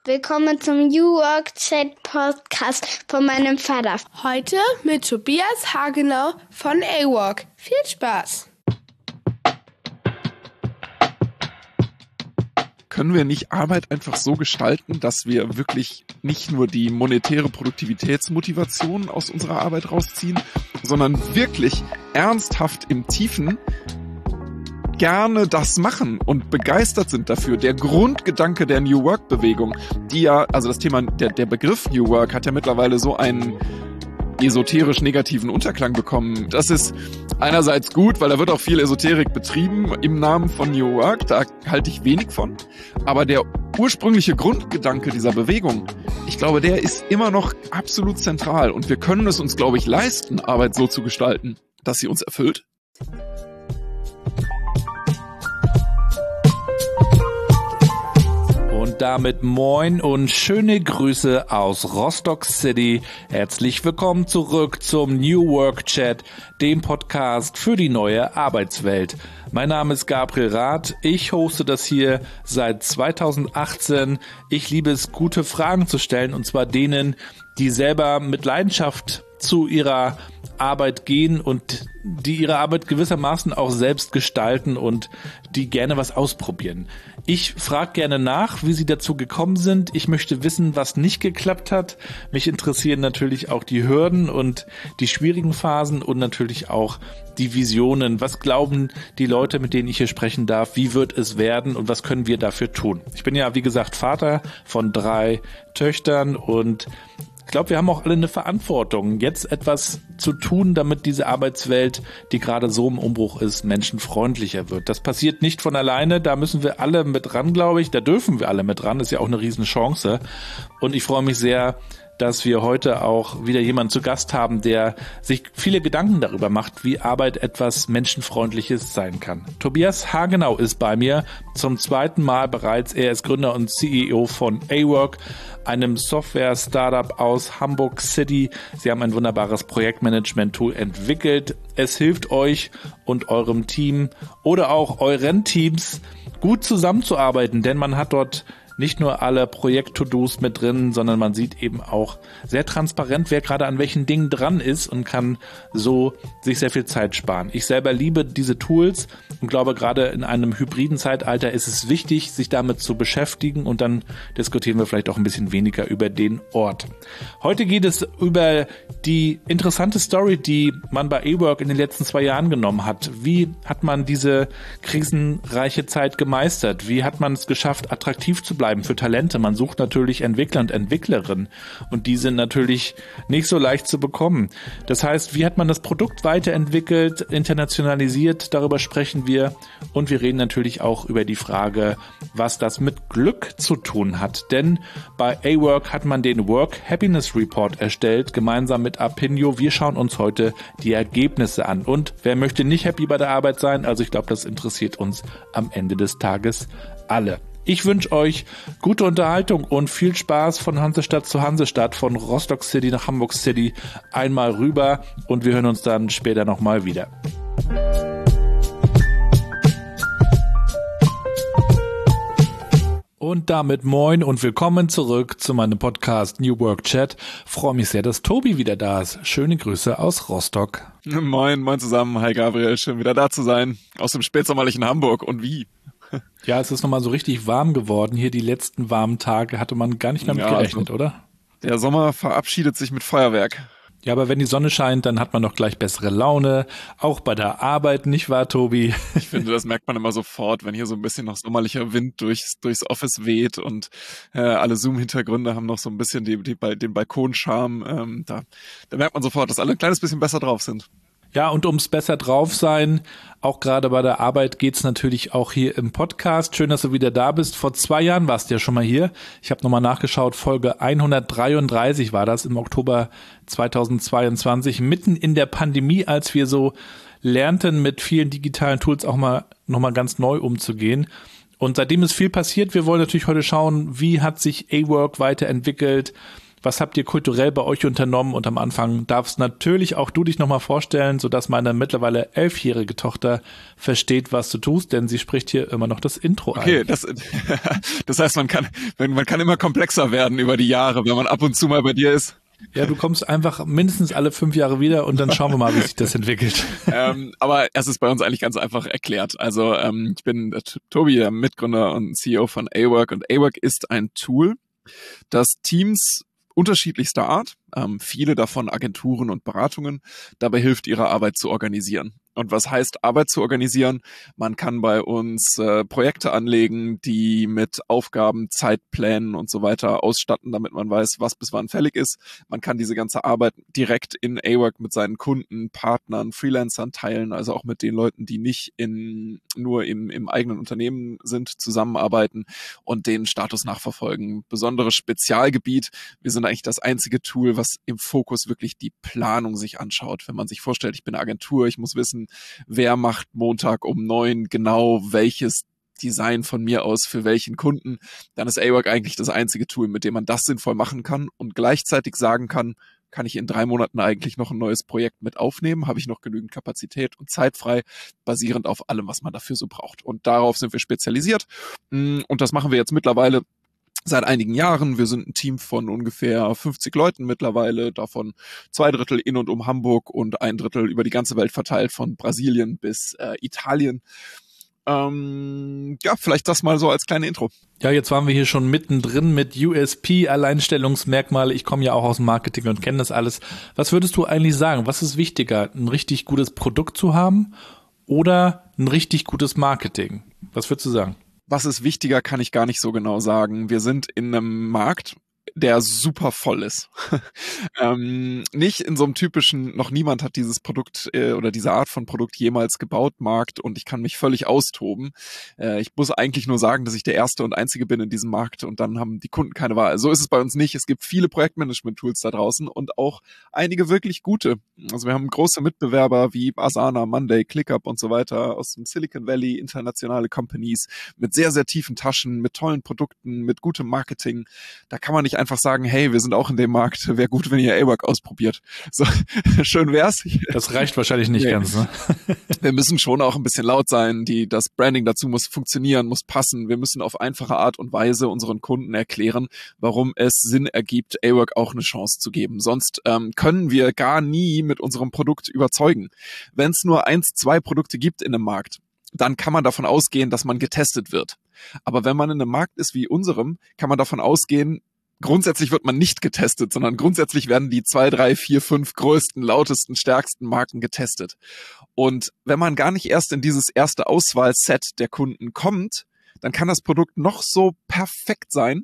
Willkommen zum New Work Chat Podcast von meinem Vater. Heute mit Tobias Hagenau von A-Work. Viel Spaß! Können wir nicht Arbeit einfach so gestalten, dass wir wirklich nicht nur die monetäre Produktivitätsmotivation aus unserer Arbeit rausziehen, sondern wirklich ernsthaft im Tiefen gerne das machen und begeistert sind dafür. Der Grundgedanke der New Work-Bewegung, die ja, also das Thema, der Begriff New Work hat ja mittlerweile so einen esoterisch negativen Unterklang bekommen. Das ist einerseits gut, weil da wird auch viel Esoterik betrieben im Namen von New Work, da halte ich wenig von. Aber der ursprüngliche Grundgedanke dieser Bewegung, ich glaube, der ist immer noch absolut zentral und wir können es uns, glaube ich, leisten, Arbeit so zu gestalten, dass sie uns erfüllt. Und damit moin und schöne Grüße aus Rostock City. Herzlich willkommen zurück zum New Work Chat, dem Podcast für die neue Arbeitswelt. Mein Name ist Gabriel Rath, ich hoste das hier seit 2018. Ich liebe es, gute Fragen zu stellen, und zwar denen, die selber mit Leidenschaft zu ihrer Arbeit gehen und die ihre Arbeit gewissermaßen auch selbst gestalten und die gerne was ausprobieren. Ich frage gerne nach, wie sie dazu gekommen sind. Ich möchte wissen, was nicht geklappt hat. Mich interessieren natürlich auch die Hürden und die schwierigen Phasen und natürlich auch die Visionen. Was glauben die Leute, mit denen ich hier sprechen darf? Wie wird es werden und was können wir dafür tun? Ich bin ja, wie gesagt, Vater von 3 Töchtern und ich glaube, wir haben auch alle eine Verantwortung, jetzt etwas zu tun, damit diese Arbeitswelt, die gerade so im Umbruch ist, menschenfreundlicher wird. Das passiert nicht von alleine, da müssen wir alle mit ran, glaube ich. Da dürfen wir alle mit ran, das ist ja auch eine Riesenchance. Und ich freue mich sehr, dass wir heute auch wieder jemanden zu Gast haben, der sich viele Gedanken darüber macht, wie Arbeit etwas Menschenfreundliches sein kann. Tobias Hagenau ist bei mir zum 2. Mal bereits. Er ist Gründer und CEO von A-Work, einem Software-Startup aus Hamburg City. Sie haben ein wunderbares Projektmanagement-Tool entwickelt. Es hilft euch und eurem Team oder auch euren Teams gut zusammenzuarbeiten, denn man hat dort nicht nur alle Projekt-To-Dos mit drin, sondern man sieht eben auch sehr transparent, wer gerade an welchen Dingen dran ist und kann so sich sehr viel Zeit sparen. Ich selber liebe diese Tools und glaube, gerade in einem hybriden Zeitalter ist es wichtig, sich damit zu beschäftigen, und dann diskutieren wir vielleicht auch ein bisschen weniger über den Ort. Heute geht es über die interessante Story, die man bei A-Work in den letzten 2 Jahren genommen hat. Wie hat man diese krisenreiche Zeit gemeistert? Wie hat man es geschafft, attraktiv zu bleiben für Talente? Man sucht natürlich Entwickler und Entwicklerinnen und die sind natürlich nicht so leicht zu bekommen. Das heißt, wie hat man das Produkt weiterentwickelt, internationalisiert? Darüber sprechen wir, und wir reden natürlich auch über die Frage, was das mit Glück zu tun hat. Denn bei A-Work hat man den Work Happiness Report erstellt, gemeinsam mit Apinio. Wir schauen uns heute die Ergebnisse an. Und wer möchte nicht happy bei der Arbeit sein? Also ich glaube, das interessiert uns am Ende des Tages alle. Ich wünsche euch gute Unterhaltung und viel Spaß von Hansestadt zu Hansestadt, von Rostock City nach Hamburg City, einmal rüber, und wir hören uns dann später nochmal wieder. Und damit moin und willkommen zurück zu meinem Podcast New Work Chat. Freue mich sehr, dass Tobi wieder da ist. Schöne Grüße aus Rostock. Moin zusammen. Hi Gabriel, schön wieder da zu sein. Aus dem spätsommerlichen Hamburg. Und wie? Ja, es ist nochmal so richtig warm geworden. Hier die letzten warmen Tage hatte man gar nicht mehr mit gerechnet, also, oder? Der Sommer verabschiedet sich mit Feuerwerk. Ja, aber wenn die Sonne scheint, dann hat man doch gleich bessere Laune. Auch bei der Arbeit, nicht wahr, Tobi? Ich finde, das merkt man immer sofort, wenn hier so ein bisschen noch sommerlicher Wind durchs Office weht und alle Zoom-Hintergründe haben noch so ein bisschen den Balkonscharme. Da merkt man sofort, dass alle ein kleines bisschen besser drauf sind. Ja, und ums besser drauf sein, auch gerade bei der Arbeit, geht's natürlich auch hier im Podcast. Schön, dass du wieder da bist. Vor 2 Jahren warst du ja schon mal hier. Ich habe nochmal nachgeschaut, Folge 133 war das im Oktober 2022, mitten in der Pandemie, als wir so lernten, mit vielen digitalen Tools auch mal nochmal ganz neu umzugehen. Und seitdem ist viel passiert. Wir wollen natürlich heute schauen, wie hat sich A-Work weiterentwickelt, Was habt ihr kulturell bei euch unternommen? Und am Anfang darfst natürlich auch du dich nochmal vorstellen, sodass meine mittlerweile 11-jährige Tochter versteht, was du tust, denn sie spricht hier immer noch das Intro ein. Okay, das heißt, man kann immer komplexer werden über die Jahre, wenn man ab und zu mal bei dir ist. Ja, du kommst einfach mindestens alle 5 Jahre wieder und dann schauen wir mal, wie sich das entwickelt. Aber es ist bei uns eigentlich ganz einfach erklärt. Also ich bin Tobi, der Mitgründer und CEO von A-Work, und A-Work ist ein Tool, das Teams unterschiedlichster Art, viele davon Agenturen und Beratungen, dabei hilft, ihre Arbeit zu organisieren. Und was heißt Arbeit zu organisieren? Man kann bei uns Projekte anlegen, die mit Aufgaben, Zeitplänen und so weiter ausstatten, damit man weiß, was bis wann fällig ist. Man kann diese ganze Arbeit direkt in A-Work mit seinen Kunden, Partnern, Freelancern teilen, also auch mit den Leuten, die nicht nur im eigenen Unternehmen sind, zusammenarbeiten und den Status nachverfolgen. Besonderes Spezialgebiet. Wir sind eigentlich das einzige Tool, was im Fokus wirklich die Planung sich anschaut. Wenn man sich vorstellt, ich bin eine Agentur, ich muss wissen, wer macht Montag um 9 genau welches Design von mir aus für welchen Kunden, dann ist A-Work eigentlich das einzige Tool, mit dem man das sinnvoll machen kann und gleichzeitig sagen kann ich in 3 Monaten eigentlich noch ein neues Projekt mit aufnehmen? Habe ich noch genügend Kapazität und Zeit frei, basierend auf allem, was man dafür so braucht? Und darauf sind wir spezialisiert. Und das machen wir jetzt mittlerweile seit einigen Jahren. Wir sind ein Team von ungefähr 50 Leuten mittlerweile, davon 2 Drittel in und um Hamburg und 1 Drittel über die ganze Welt verteilt, von Brasilien bis Italien. Vielleicht das mal so als kleine Intro. Ja, jetzt waren wir hier schon mittendrin mit USP, Alleinstellungsmerkmale. Ich komme ja auch aus dem Marketing und kenne das alles. Was würdest du eigentlich sagen? Was ist wichtiger, ein richtig gutes Produkt zu haben oder ein richtig gutes Marketing? Was würdest du sagen? Was ist wichtiger, kann ich gar nicht so genau sagen. Wir sind in einem Markt, der super voll ist. Nicht in so einem typischen, noch niemand hat dieses Produkt oder diese Art von Produkt jemals gebaut, Markt, und ich kann mich völlig austoben. Ich muss eigentlich nur sagen, dass ich der Erste und Einzige bin in diesem Markt und dann haben die Kunden keine Wahl. So ist es bei uns nicht. Es gibt viele Projektmanagement-Tools da draußen und auch einige wirklich gute. Also wir haben große Mitbewerber wie Asana, Monday, ClickUp und so weiter aus dem Silicon Valley, internationale Companies mit sehr, sehr tiefen Taschen, mit tollen Produkten, mit gutem Marketing. Da kann man nicht einfach sagen, hey, wir sind auch in dem Markt, wäre gut, wenn ihr A-Work ausprobiert. So, schön wär's. Das reicht wahrscheinlich nicht ganz, ne? Wir müssen schon auch ein bisschen laut sein, das Branding dazu muss funktionieren, muss passen. Wir müssen auf einfache Art und Weise unseren Kunden erklären, warum es Sinn ergibt, A-Work auch eine Chance zu geben. Sonst können wir gar nie mit unserem Produkt überzeugen. Wenn es nur 1, 2 Produkte gibt in einem Markt, dann kann man davon ausgehen, dass man getestet wird. Aber wenn man in einem Markt ist wie unserem, kann man davon ausgehen, grundsätzlich wird man nicht getestet, sondern grundsätzlich werden die 2, 3, 4, 5 größten, lautesten, stärksten Marken getestet. Und wenn man gar nicht erst in dieses erste Auswahlset der Kunden kommt, dann kann das Produkt noch so perfekt sein.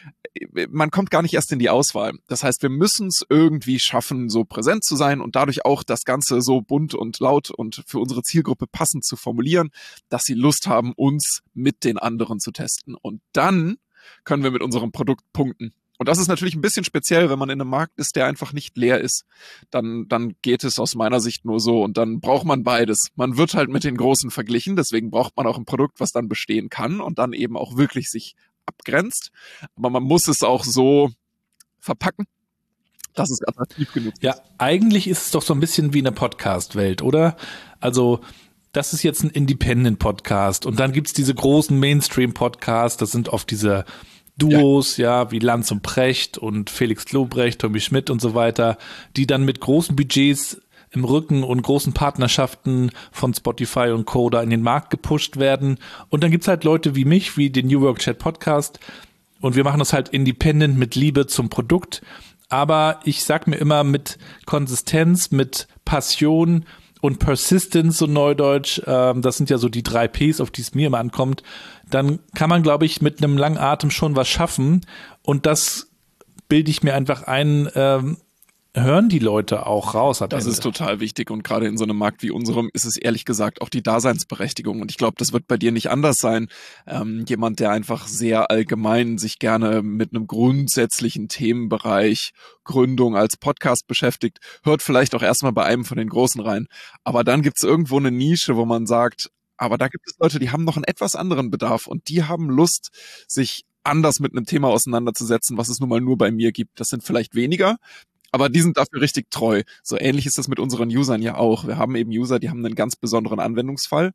Man kommt gar nicht erst in die Auswahl. Das heißt, wir müssen es irgendwie schaffen, so präsent zu sein und dadurch auch das Ganze so bunt und laut und für unsere Zielgruppe passend zu formulieren, dass sie Lust haben, uns mit den anderen zu testen. Und dann können wir mit unserem Produkt punkten. Und das ist natürlich ein bisschen speziell, wenn man in einem Markt ist, der einfach nicht leer ist. Dann geht es aus meiner Sicht nur so und dann braucht man beides. Man wird halt mit den Großen verglichen, deswegen braucht man auch ein Produkt, was dann bestehen kann und dann eben auch wirklich sich abgrenzt. Aber man muss es auch so verpacken, dass es attraktiv genug ist. Ja, eigentlich ist es doch so ein bisschen wie eine Podcast-Welt, oder? Also das ist jetzt ein Independent-Podcast und dann gibt's diese großen Mainstream-Podcasts, das sind oft diese Duos, ja, wie Lanz und Precht und Felix Lobrecht, Tommy Schmidt und so weiter, die dann mit großen Budgets im Rücken und großen Partnerschaften von Spotify und Co. da in den Markt gepusht werden. Und dann gibt's halt Leute wie mich, wie den New Work Chat Podcast, und wir machen das halt independent mit Liebe zum Produkt. Aber ich sag mir immer, mit Konsistenz, mit Passion und Persistence, so neudeutsch, das sind ja so die 3 Ps, auf die es mir immer ankommt, dann kann man, glaube ich, mit einem langen Atem schon was schaffen. Und das bilde ich mir einfach ein, hören die Leute auch raus. Das ist total wichtig und gerade in so einem Markt wie unserem ist es ehrlich gesagt auch die Daseinsberechtigung und ich glaube, das wird bei dir nicht anders sein. Jemand, der einfach sehr allgemein sich gerne mit einem grundsätzlichen Themenbereich Gründung als Podcast beschäftigt, hört vielleicht auch erstmal bei einem von den Großen rein. Aber dann gibt es irgendwo eine Nische, wo man sagt, aber da gibt es Leute, die haben noch einen etwas anderen Bedarf und die haben Lust, sich anders mit einem Thema auseinanderzusetzen, was es nun mal nur bei mir gibt. Das sind vielleicht weniger, aber die sind dafür richtig treu. So ähnlich ist das mit unseren Usern ja auch. Wir haben eben User, die haben einen ganz besonderen Anwendungsfall.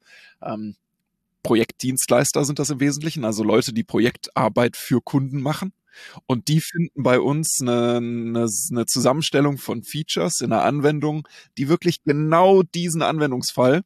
Projektdienstleister sind das im Wesentlichen, also Leute, die Projektarbeit für Kunden machen. Und die finden bei uns eine Zusammenstellung von Features in einer Anwendung, die wirklich genau diesen Anwendungsfall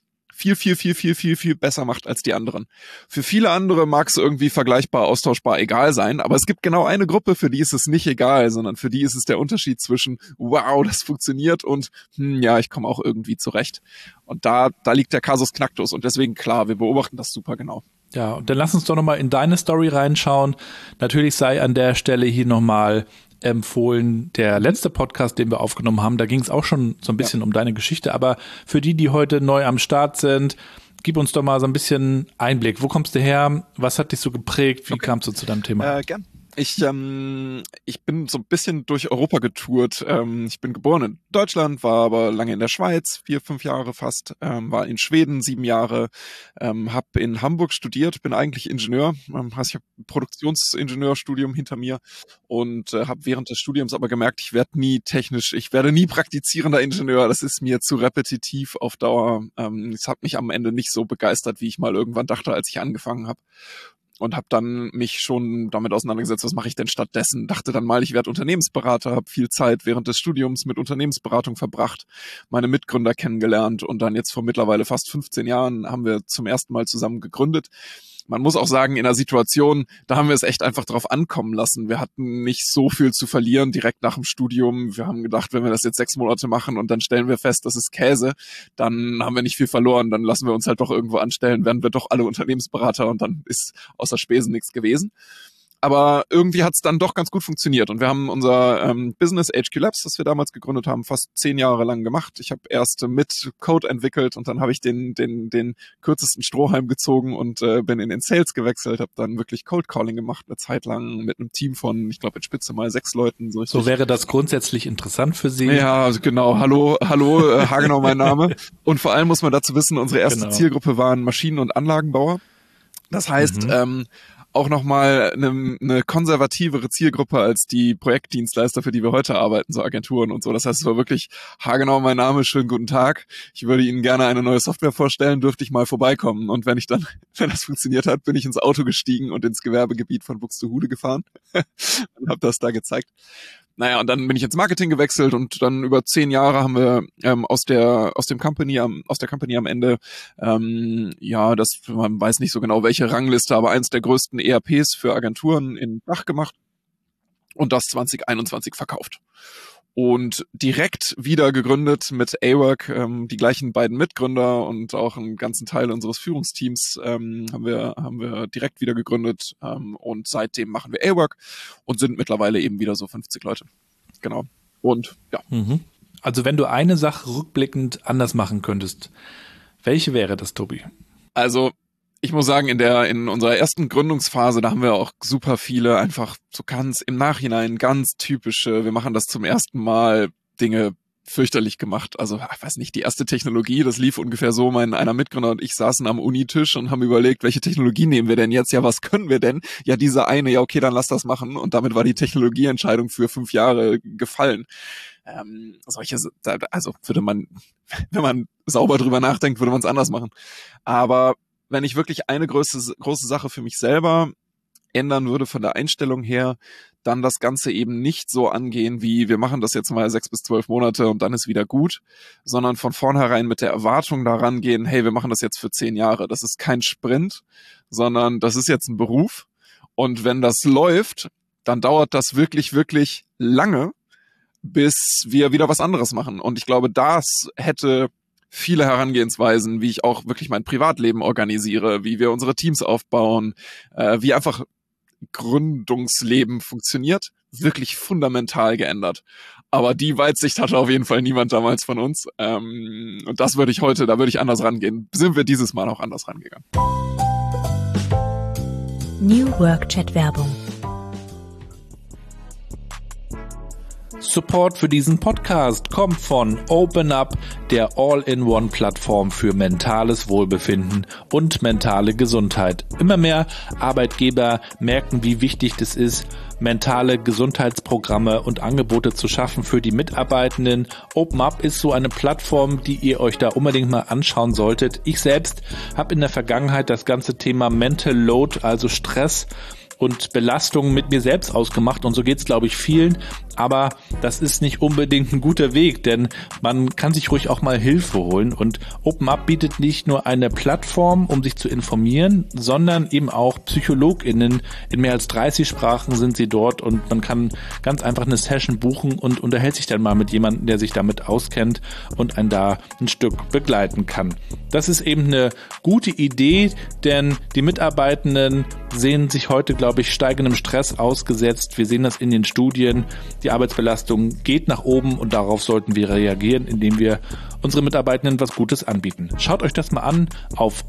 viel besser macht als die anderen. Für viele andere mag es irgendwie vergleichbar, austauschbar, egal sein, aber es gibt genau eine Gruppe, für die ist es nicht egal, sondern für die ist es der Unterschied zwischen wow, das funktioniert und ja, ich komme auch irgendwie zurecht. Und da liegt der Kasus Knacktus und deswegen klar, wir beobachten das super genau. Ja, und dann lass uns doch nochmal in deine Story reinschauen. Natürlich sei an der Stelle hier nochmal empfohlen, der letzte Podcast, den wir aufgenommen haben, da ging es auch schon so ein bisschen um deine Geschichte, aber für die heute neu am Start sind, gib uns doch mal so ein bisschen Einblick. Wo kommst du her? Was hat dich so geprägt? Wie kamst du zu deinem Thema? Gern. Ich bin so ein bisschen durch Europa getourt. Ich bin geboren in Deutschland, war aber lange in der Schweiz, 4-5 Jahre fast, war in Schweden 7 Jahre, habe in Hamburg studiert, bin eigentlich Ingenieur, ich habe ein Produktionsingenieurstudium hinter mir und habe während des Studiums aber gemerkt, ich werde nie praktizierender Ingenieur, das ist mir zu repetitiv auf Dauer. Es hat mich am Ende nicht so begeistert, wie ich mal irgendwann dachte, als ich angefangen habe. Und habe dann mich schon damit auseinandergesetzt, was mache ich denn stattdessen? Dachte dann mal, ich werde Unternehmensberater, habe viel Zeit während des Studiums mit Unternehmensberatung verbracht, meine Mitgründer kennengelernt und dann jetzt vor mittlerweile fast 15 Jahren haben wir zum ersten Mal zusammen gegründet. Man muss auch sagen, in einer Situation, da haben wir es echt einfach drauf ankommen lassen. Wir hatten nicht so viel zu verlieren direkt nach dem Studium. Wir haben gedacht, wenn wir das jetzt 6 Monate machen und dann stellen wir fest, das ist Käse, dann haben wir nicht viel verloren. Dann lassen wir uns halt doch irgendwo anstellen, werden wir doch alle Unternehmensberater und dann ist außer Spesen nichts gewesen. Aber irgendwie hat es dann doch ganz gut funktioniert und wir haben unser Business HQ Labs, das wir damals gegründet haben, fast 10 Jahre lang gemacht. Ich habe erst mit Code entwickelt und dann habe ich den kürzesten Strohhalm gezogen und bin in den Sales gewechselt, habe dann wirklich Cold Calling gemacht, eine Zeit lang mit einem Team von, ich glaube in Spitze mal 6 Leuten. So wäre das grundsätzlich interessant für Sie? Ja, also genau. Hallo, Hagenau mein Name. Und vor allem muss man dazu wissen, unsere erste Zielgruppe waren Maschinen- und Anlagenbauer. Das heißt, auch nochmal eine konservativere Zielgruppe als die Projektdienstleister, für die wir heute arbeiten, so Agenturen und so. Das heißt, es war wirklich haargenau mein Name, schönen guten Tag. Ich würde Ihnen gerne eine neue Software vorstellen, dürfte ich mal vorbeikommen. Und wenn das funktioniert hat, bin ich ins Auto gestiegen und ins Gewerbegebiet von Buxtehude gefahren und habe das da gezeigt. Naja, und dann bin ich ins Marketing gewechselt und dann über 10 Jahre haben wir aus der Company am Ende, man weiß nicht so genau welche Rangliste, aber eins der größten ERPs für Agenturen in Dach gemacht und das 2021 verkauft. Und direkt wieder gegründet mit A-Work, die gleichen beiden Mitgründer und auch einen ganzen Teil unseres Führungsteams haben wir direkt wieder gegründet und seitdem machen wir A-Work und sind mittlerweile eben wieder so 50 Leute. Genau. Und ja. Also wenn du eine Sache rückblickend anders machen könntest, welche wäre das, Tobi? Also ich muss sagen, in unserer ersten Gründungsphase, da haben wir auch super viele einfach so ganz im Nachhinein ganz typische, wir machen das zum ersten Mal, Dinge fürchterlich gemacht. Also ich weiß nicht, die erste Technologie, das lief ungefähr so, einer Mitgründer und ich saßen am Unitisch und haben überlegt, welche Technologie nehmen wir denn jetzt? Ja, was können wir denn? Ja, diese eine, ja okay, dann lass das machen. Und damit war die Technologieentscheidung für 5 Jahre gefallen. Also würde man, wenn man sauber drüber nachdenkt, würde man es anders machen. Aber wenn ich wirklich eine große Sache für mich selber ändern würde von der Einstellung her, dann das Ganze eben nicht so angehen wie, wir machen das jetzt mal 6 bis 12 Monate und dann ist wieder gut, sondern von vornherein mit der Erwartung daran gehen, hey, wir machen das jetzt für 10 Jahre. Das ist kein Sprint, sondern das ist jetzt ein Beruf. Und wenn das läuft, dann dauert das wirklich, wirklich lange, bis wir wieder was anderes machen. Und ich glaube, das hätte viele Herangehensweisen, wie ich auch wirklich mein Privatleben organisiere, wie wir unsere Teams aufbauen, wie einfach Gründungsleben funktioniert, wirklich fundamental geändert. Aber die Weitsicht hatte auf jeden Fall niemand damals von uns. Und da würde ich anders rangehen. Sind wir dieses Mal auch anders rangegangen. New Work Chat Werbung. Support für diesen Podcast kommt von OpenUp, der All-in-One-Plattform für mentales Wohlbefinden und mentale Gesundheit. Immer mehr Arbeitgeber merken, wie wichtig es ist, mentale Gesundheitsprogramme und Angebote zu schaffen für die Mitarbeitenden. OpenUp ist so eine Plattform, die ihr euch da unbedingt mal anschauen solltet. Ich selbst habe in der Vergangenheit das ganze Thema Mental Load, also Stress und Belastungen mit mir selbst ausgemacht und so geht's, glaube ich, vielen. Aber das ist nicht unbedingt ein guter Weg, denn man kann sich ruhig auch mal Hilfe holen. Und OpenUp bietet nicht nur eine Plattform, um sich zu informieren, sondern eben auch PsychologInnen. In mehr als 30 Sprachen sind sie dort und man kann ganz einfach eine Session buchen und unterhält sich dann mal mit jemandem, der sich damit auskennt und einen da ein Stück begleiten kann. Das ist eben eine gute Idee, denn die Mitarbeitenden sehen sich heute, glaube ich, steigendem Stress ausgesetzt. Wir sehen das in den Studien. Die Arbeitsbelastung geht nach oben und darauf sollten wir reagieren, indem wir unsere Mitarbeitenden was Gutes anbieten. Schaut euch das mal an auf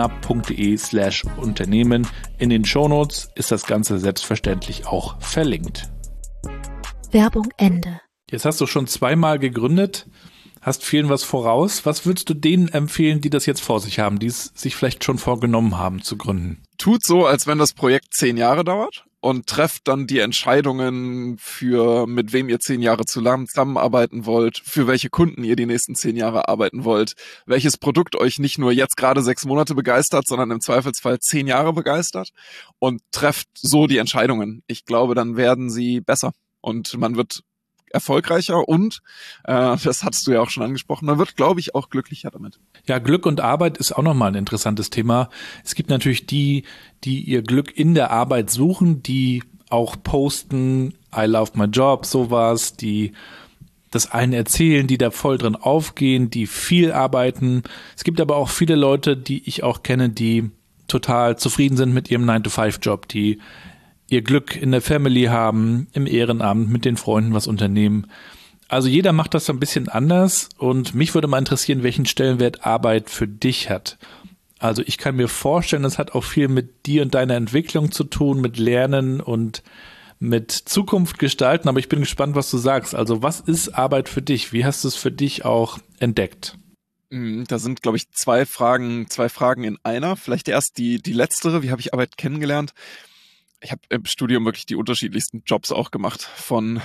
openup.de/Unternehmen. In den Shownotes ist das Ganze selbstverständlich auch verlinkt. Werbung Ende. Jetzt hast du schon 2-mal gegründet, hast vielen was voraus. Was würdest du denen empfehlen, die das jetzt vor sich haben, die es sich vielleicht schon vorgenommen haben zu gründen? Tut so, als wenn das Projekt 10 Jahre dauert und trefft dann die Entscheidungen für, mit wem ihr 10 Jahre zusammenarbeiten wollt, für welche Kunden ihr die nächsten 10 Jahre arbeiten wollt, welches Produkt euch nicht nur jetzt gerade 6 Monate begeistert, sondern im Zweifelsfall 10 Jahre begeistert und trefft so die Entscheidungen. Ich glaube, dann werden sie besser und man wird erfolgreicher und, das hattest du ja auch schon angesprochen, man wird, glaube ich, auch glücklicher damit. Ja, Glück und Arbeit ist auch nochmal ein interessantes Thema. Es gibt natürlich die ihr Glück in der Arbeit suchen, die auch posten, I love my job, sowas, die das einen erzählen, die da voll drin aufgehen, die viel arbeiten. Es gibt aber auch viele Leute, die ich auch kenne, die total zufrieden sind mit ihrem 9-to-5-Job, die ihr Glück in der Family haben, im Ehrenamt, mit den Freunden was unternehmen. Also jeder macht das so ein bisschen anders und mich würde mal interessieren, welchen Stellenwert Arbeit für dich hat. Also ich kann mir vorstellen, das hat auch viel mit dir und deiner Entwicklung zu tun, mit Lernen und mit Zukunft gestalten, aber ich bin gespannt, was du sagst. Also was ist Arbeit für dich? Wie hast du es für dich auch entdeckt? Da sind, glaube ich, zwei Fragen in einer. Vielleicht erst die letztere. Wie habe ich Arbeit kennengelernt? Ich habe im Studium wirklich die unterschiedlichsten Jobs auch gemacht, von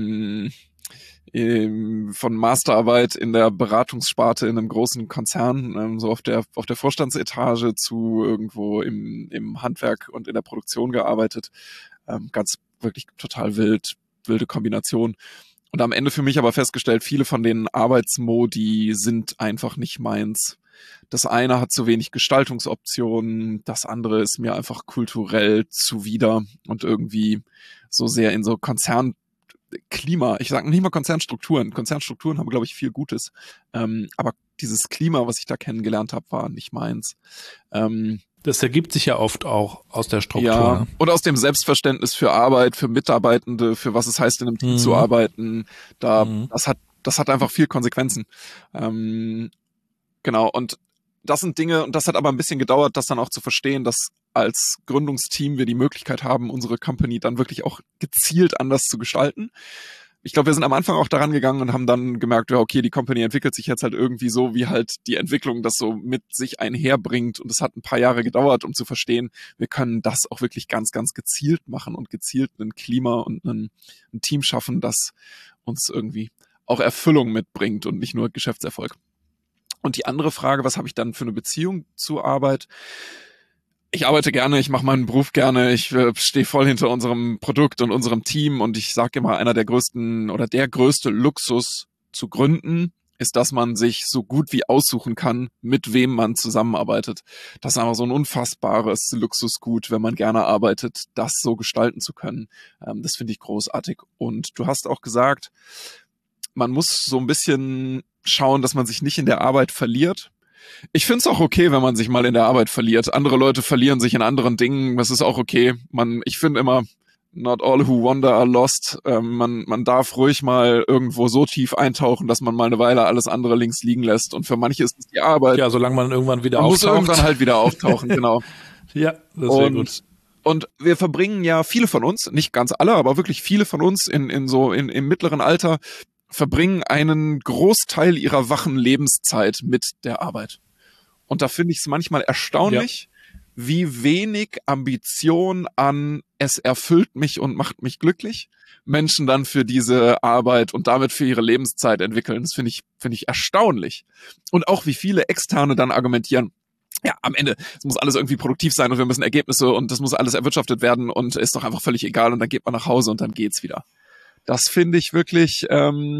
Masterarbeit in der Beratungssparte in einem großen Konzern, so auf der Vorstandsetage zu irgendwo im Handwerk und in der Produktion gearbeitet. Ganz wirklich total wilde Kombination. Und am Ende für mich aber festgestellt, viele von den Arbeitsmodi sind einfach nicht meins. Das eine hat zu wenig Gestaltungsoptionen, das andere ist mir einfach kulturell zuwider und irgendwie so sehr in so Konzernklima. Ich sage nicht mal Konzernstrukturen. Konzernstrukturen haben, glaube ich, viel Gutes. Aber dieses Klima, was ich da kennengelernt habe, war nicht meins. Das ergibt sich ja oft auch aus der Struktur. Ja, und aus dem Selbstverständnis für Arbeit, für Mitarbeitende, für was es heißt, in einem Team zu arbeiten. Das hat einfach viel Konsequenzen. Genau, und das sind Dinge, und das hat aber ein bisschen gedauert, das dann auch zu verstehen, dass als Gründungsteam wir die Möglichkeit haben, unsere Company dann wirklich auch gezielt anders zu gestalten. Ich glaube, wir sind am Anfang auch daran gegangen und haben dann gemerkt, ja, okay, die Company entwickelt sich jetzt halt irgendwie so, wie halt die Entwicklung das so mit sich einherbringt. Und es hat ein paar Jahre gedauert, um zu verstehen, wir können das auch wirklich ganz, ganz gezielt machen und gezielt ein Klima und ein Team schaffen, das uns irgendwie auch Erfüllung mitbringt und nicht nur Geschäftserfolg. Und die andere Frage, was habe ich dann für eine Beziehung zur Arbeit? Ich arbeite gerne, ich mache meinen Beruf gerne, ich stehe voll hinter unserem Produkt und unserem Team und ich sage immer, einer der größten oder der größte Luxus zu gründen ist, dass man sich so gut wie aussuchen kann, mit wem man zusammenarbeitet. Das ist einfach so ein unfassbares Luxusgut, wenn man gerne arbeitet, das so gestalten zu können. Das finde ich großartig. Und du hast auch gesagt, man muss so ein bisschen schauen, dass man sich nicht in der Arbeit verliert. Ich finde es auch okay, wenn man sich mal in der Arbeit verliert. Andere Leute verlieren sich in anderen Dingen. Das ist auch okay. Ich finde immer, not all who wander are lost. Man darf ruhig mal irgendwo so tief eintauchen, dass man mal eine Weile alles andere links liegen lässt. Und für manche ist es die Arbeit. Ja, solange man irgendwann wieder man auftaucht. Man muss irgendwann halt wieder auftauchen, genau. Ja, das wäre gut. Und wir verbringen ja, viele von uns, nicht ganz alle, aber wirklich viele von uns im mittleren Alter, verbringen einen Großteil ihrer wachen Lebenszeit mit der Arbeit. Und da finde ich es manchmal erstaunlich, wie wenig Ambition an es erfüllt mich und macht mich glücklich Menschen dann für diese Arbeit und damit für ihre Lebenszeit entwickeln. Das finde ich erstaunlich. Und auch wie viele Externe dann argumentieren, ja, am Ende, es muss alles irgendwie produktiv sein und wir müssen Ergebnisse und das muss alles erwirtschaftet werden und ist doch einfach völlig egal und dann geht man nach Hause und dann geht's wieder. Das finde ich wirklich,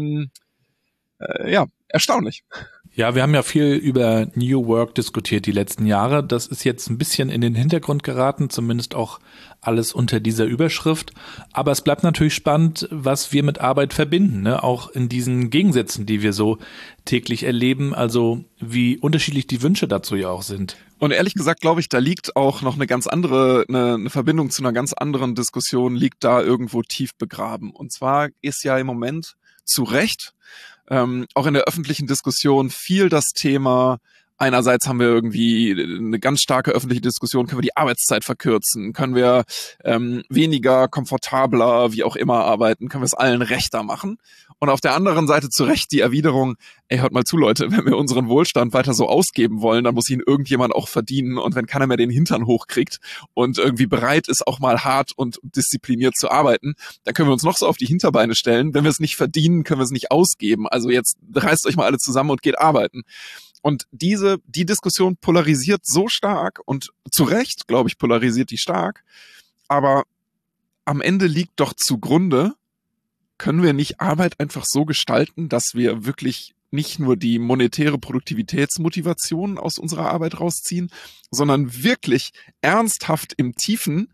erstaunlich. Ja, wir haben ja viel über New Work diskutiert die letzten Jahre. Das ist jetzt ein bisschen in den Hintergrund geraten, zumindest auch alles unter dieser Überschrift. Aber es bleibt natürlich spannend, was wir mit Arbeit verbinden, ne? Auch in diesen Gegensätzen, die wir so täglich erleben, also wie unterschiedlich die Wünsche dazu ja auch sind. Und ehrlich gesagt, glaube ich, da liegt auch noch eine Verbindung zu einer ganz anderen Diskussion, liegt da irgendwo tief begraben. Und zwar ist ja im Moment zu Recht auch in der öffentlichen Diskussion viel das Thema, einerseits haben wir irgendwie eine ganz starke öffentliche Diskussion, können wir die Arbeitszeit verkürzen, können wir weniger, komfortabler, wie auch immer arbeiten, können wir es allen rechter machen. Und auf der anderen Seite zu Recht die Erwiderung, ey, hört mal zu, Leute, wenn wir unseren Wohlstand weiter so ausgeben wollen, dann muss ihn irgendjemand auch verdienen. Und wenn keiner mehr den Hintern hochkriegt und irgendwie bereit ist, auch mal hart und diszipliniert zu arbeiten, dann können wir uns noch so auf die Hinterbeine stellen. Wenn wir es nicht verdienen, können wir es nicht ausgeben. Also jetzt reißt euch mal alle zusammen und geht arbeiten. Und die Diskussion polarisiert so stark und zu Recht, glaube ich, polarisiert die stark. Aber am Ende liegt doch zugrunde, können wir nicht Arbeit einfach so gestalten, dass wir wirklich nicht nur die monetäre Produktivitätsmotivation aus unserer Arbeit rausziehen, sondern wirklich ernsthaft im Tiefen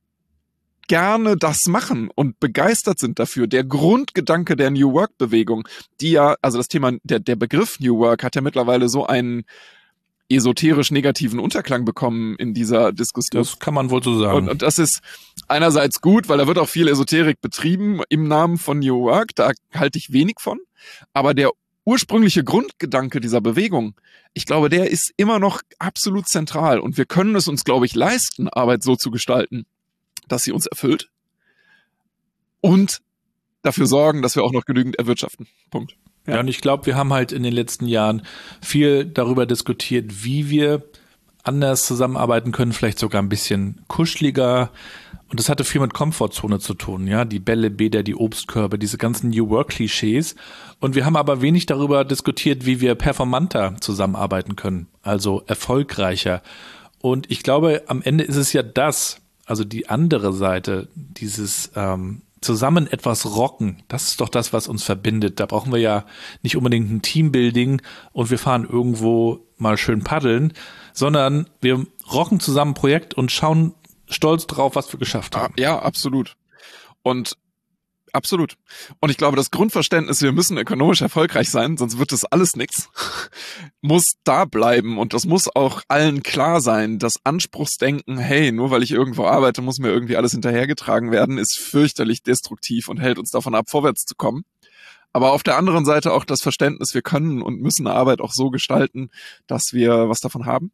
gerne das machen und begeistert sind dafür. Der Grundgedanke der New Work-Bewegung, die ja, also das Thema, der Begriff New Work hat ja mittlerweile so einen esoterisch negativen Unterklang bekommen in dieser Diskussion. Das kann man wohl so sagen. Und das ist einerseits gut, weil da wird auch viel Esoterik betrieben im Namen von New Work, da halte ich wenig von, aber der ursprüngliche Grundgedanke dieser Bewegung, ich glaube, der ist immer noch absolut zentral und wir können es uns, glaube ich, leisten, Arbeit so zu gestalten, dass sie uns erfüllt und dafür sorgen, dass wir auch noch genügend erwirtschaften. Punkt. Ja, und ich glaube, wir haben halt in den letzten Jahren viel darüber diskutiert, wie wir anders zusammenarbeiten können, vielleicht sogar ein bisschen kuscheliger. Und das hatte viel mit Komfortzone zu tun, ja, die Bälle, Bäder, die Obstkörbe, diese ganzen New Work-Klischees. Und wir haben aber wenig darüber diskutiert, wie wir performanter zusammenarbeiten können, also erfolgreicher. Und ich glaube, am Ende ist es ja das, also die andere Seite, dieses zusammen etwas rocken, das ist doch das, was uns verbindet. Da brauchen wir ja nicht unbedingt ein Teambuilding und wir fahren irgendwo mal schön paddeln, sondern wir rocken zusammen ein Projekt und schauen stolz drauf, was wir geschafft haben. Ja, absolut. Und ich glaube, das Grundverständnis, wir müssen ökonomisch erfolgreich sein, sonst wird das alles nix, muss da bleiben. Und das muss auch allen klar sein. Das Anspruchsdenken, hey, nur weil ich irgendwo arbeite, muss mir irgendwie alles hinterhergetragen werden, ist fürchterlich destruktiv und hält uns davon ab, vorwärts zu kommen. Aber auf der anderen Seite auch das Verständnis, wir können und müssen Arbeit auch so gestalten, dass wir was davon haben.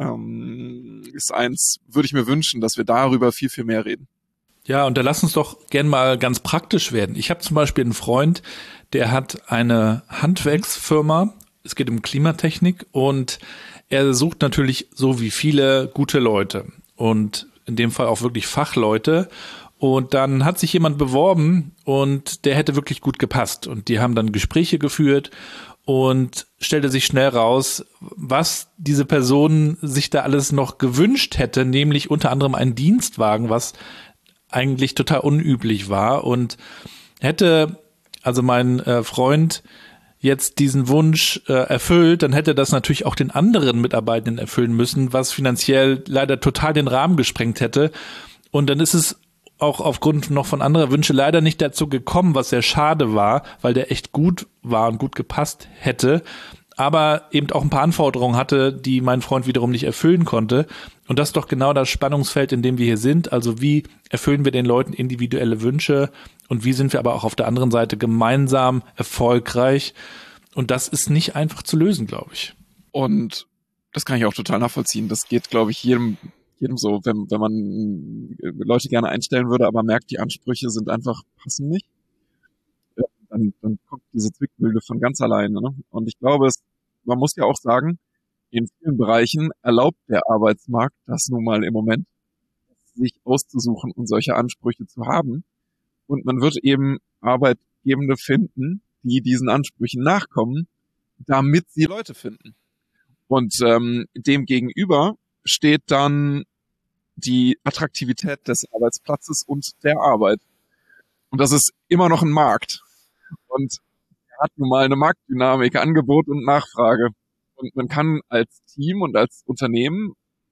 Ist eins, würde ich mir wünschen, dass wir darüber viel, viel mehr reden. Ja, und da lass uns doch gern mal ganz praktisch werden. Ich habe zum Beispiel einen Freund, der hat eine Handwerksfirma, es geht um Klimatechnik und er sucht natürlich so wie viele gute Leute und in dem Fall auch wirklich Fachleute. Und dann hat sich jemand beworben und der hätte wirklich gut gepasst und die haben dann Gespräche geführt und stellte sich schnell raus, was diese Person sich da alles noch gewünscht hätte, nämlich unter anderem einen Dienstwagen, was eigentlich total unüblich war und hätte also mein Freund jetzt diesen Wunsch erfüllt, dann hätte das natürlich auch den anderen Mitarbeitenden erfüllen müssen, was finanziell leider total den Rahmen gesprengt hätte und dann ist es auch aufgrund noch von anderer Wünsche leider nicht dazu gekommen, was sehr schade war, weil der echt gut war und gut gepasst hätte, aber eben auch ein paar Anforderungen hatte, die mein Freund wiederum nicht erfüllen konnte. Und das ist doch genau das Spannungsfeld, in dem wir hier sind. Also wie erfüllen wir den Leuten individuelle Wünsche und wie sind wir aber auch auf der anderen Seite gemeinsam erfolgreich? Und das ist nicht einfach zu lösen, glaube ich. Und das kann ich auch total nachvollziehen. Das geht, glaube ich, jedem jedem so, wenn man Leute gerne einstellen würde, aber merkt, die Ansprüche sind einfach, passen nicht, dann kommt diese Zwickmühle von ganz alleine. Ne? Und ich glaube, man muss ja auch sagen, in vielen Bereichen erlaubt der Arbeitsmarkt das nun mal im Moment, sich auszusuchen und solche Ansprüche zu haben. Und man wird eben Arbeitgebende finden, die diesen Ansprüchen nachkommen, damit sie Leute finden. Und dem gegenüber steht dann die Attraktivität des Arbeitsplatzes und der Arbeit. Und das ist immer noch ein Markt. Und er hat nun mal eine Marktdynamik, Angebot und Nachfrage. Und man kann als Team und als Unternehmen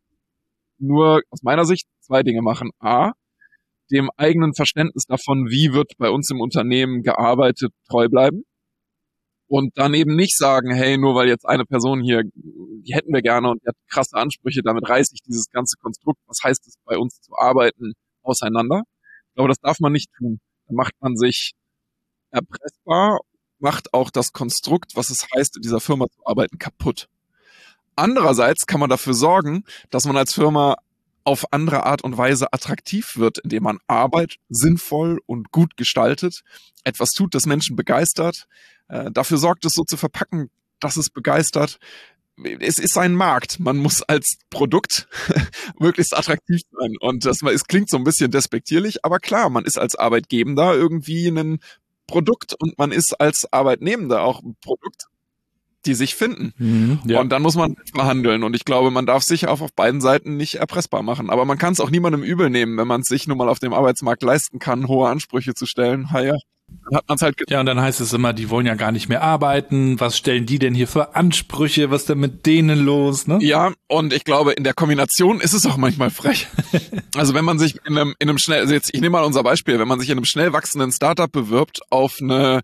nur aus meiner Sicht 2 Dinge machen. A, dem eigenen Verständnis davon, wie wird bei uns im Unternehmen gearbeitet, treu bleiben. Und dann eben nicht sagen, hey, nur weil jetzt eine Person hier, die hätten wir gerne und die hat krasse Ansprüche, damit reiße ich dieses ganze Konstrukt, was heißt es bei uns zu arbeiten, auseinander. Ich glaube, das darf man nicht tun. Da macht man sich erpressbar, macht auch das Konstrukt, was es heißt, in dieser Firma zu arbeiten, kaputt. Andererseits kann man dafür sorgen, dass man als Firma auf andere Art und Weise attraktiv wird, indem man Arbeit sinnvoll und gut gestaltet, etwas tut, das Menschen begeistert, dafür sorgt, es so zu verpacken, dass es begeistert. Es ist ein Markt. Man muss als Produkt möglichst attraktiv sein. Und es klingt so ein bisschen despektierlich, aber klar, man ist als Arbeitgebender irgendwie ein Produkt und man ist als Arbeitnehmender auch ein Produkt, die sich finden. Ja. Und dann muss man verhandeln. Und ich glaube, man darf sich auch auf beiden Seiten nicht erpressbar machen. Aber man kann es auch niemandem übel nehmen, wenn man es sich nun mal auf dem Arbeitsmarkt leisten kann, hohe Ansprüche zu stellen. Ja, dann hat man's halt ja, und dann heißt es immer, die wollen ja gar nicht mehr arbeiten. Was stellen die denn hier für Ansprüche? Was ist denn mit denen los? Ne? Ja, und ich glaube, in der Kombination ist es auch manchmal frech. Also wenn man sich in einem schnell, also jetzt, ich nehme mal unser Beispiel, wenn man sich in einem schnell wachsenden Startup bewirbt auf eine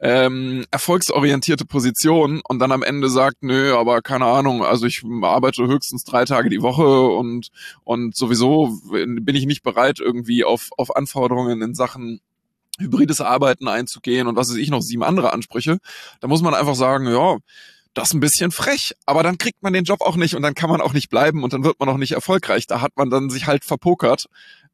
erfolgsorientierte Position und dann am Ende sagt, nö, aber keine Ahnung, also ich arbeite höchstens 3 Tage die Woche und sowieso bin ich nicht bereit, irgendwie auf Anforderungen in Sachen hybrides Arbeiten einzugehen und was weiß ich noch, 7 andere Ansprüche, da muss man einfach sagen, ja, das ist ein bisschen frech, aber dann kriegt man den Job auch nicht und dann kann man auch nicht bleiben und dann wird man auch nicht erfolgreich. Da hat man dann sich halt verpokert,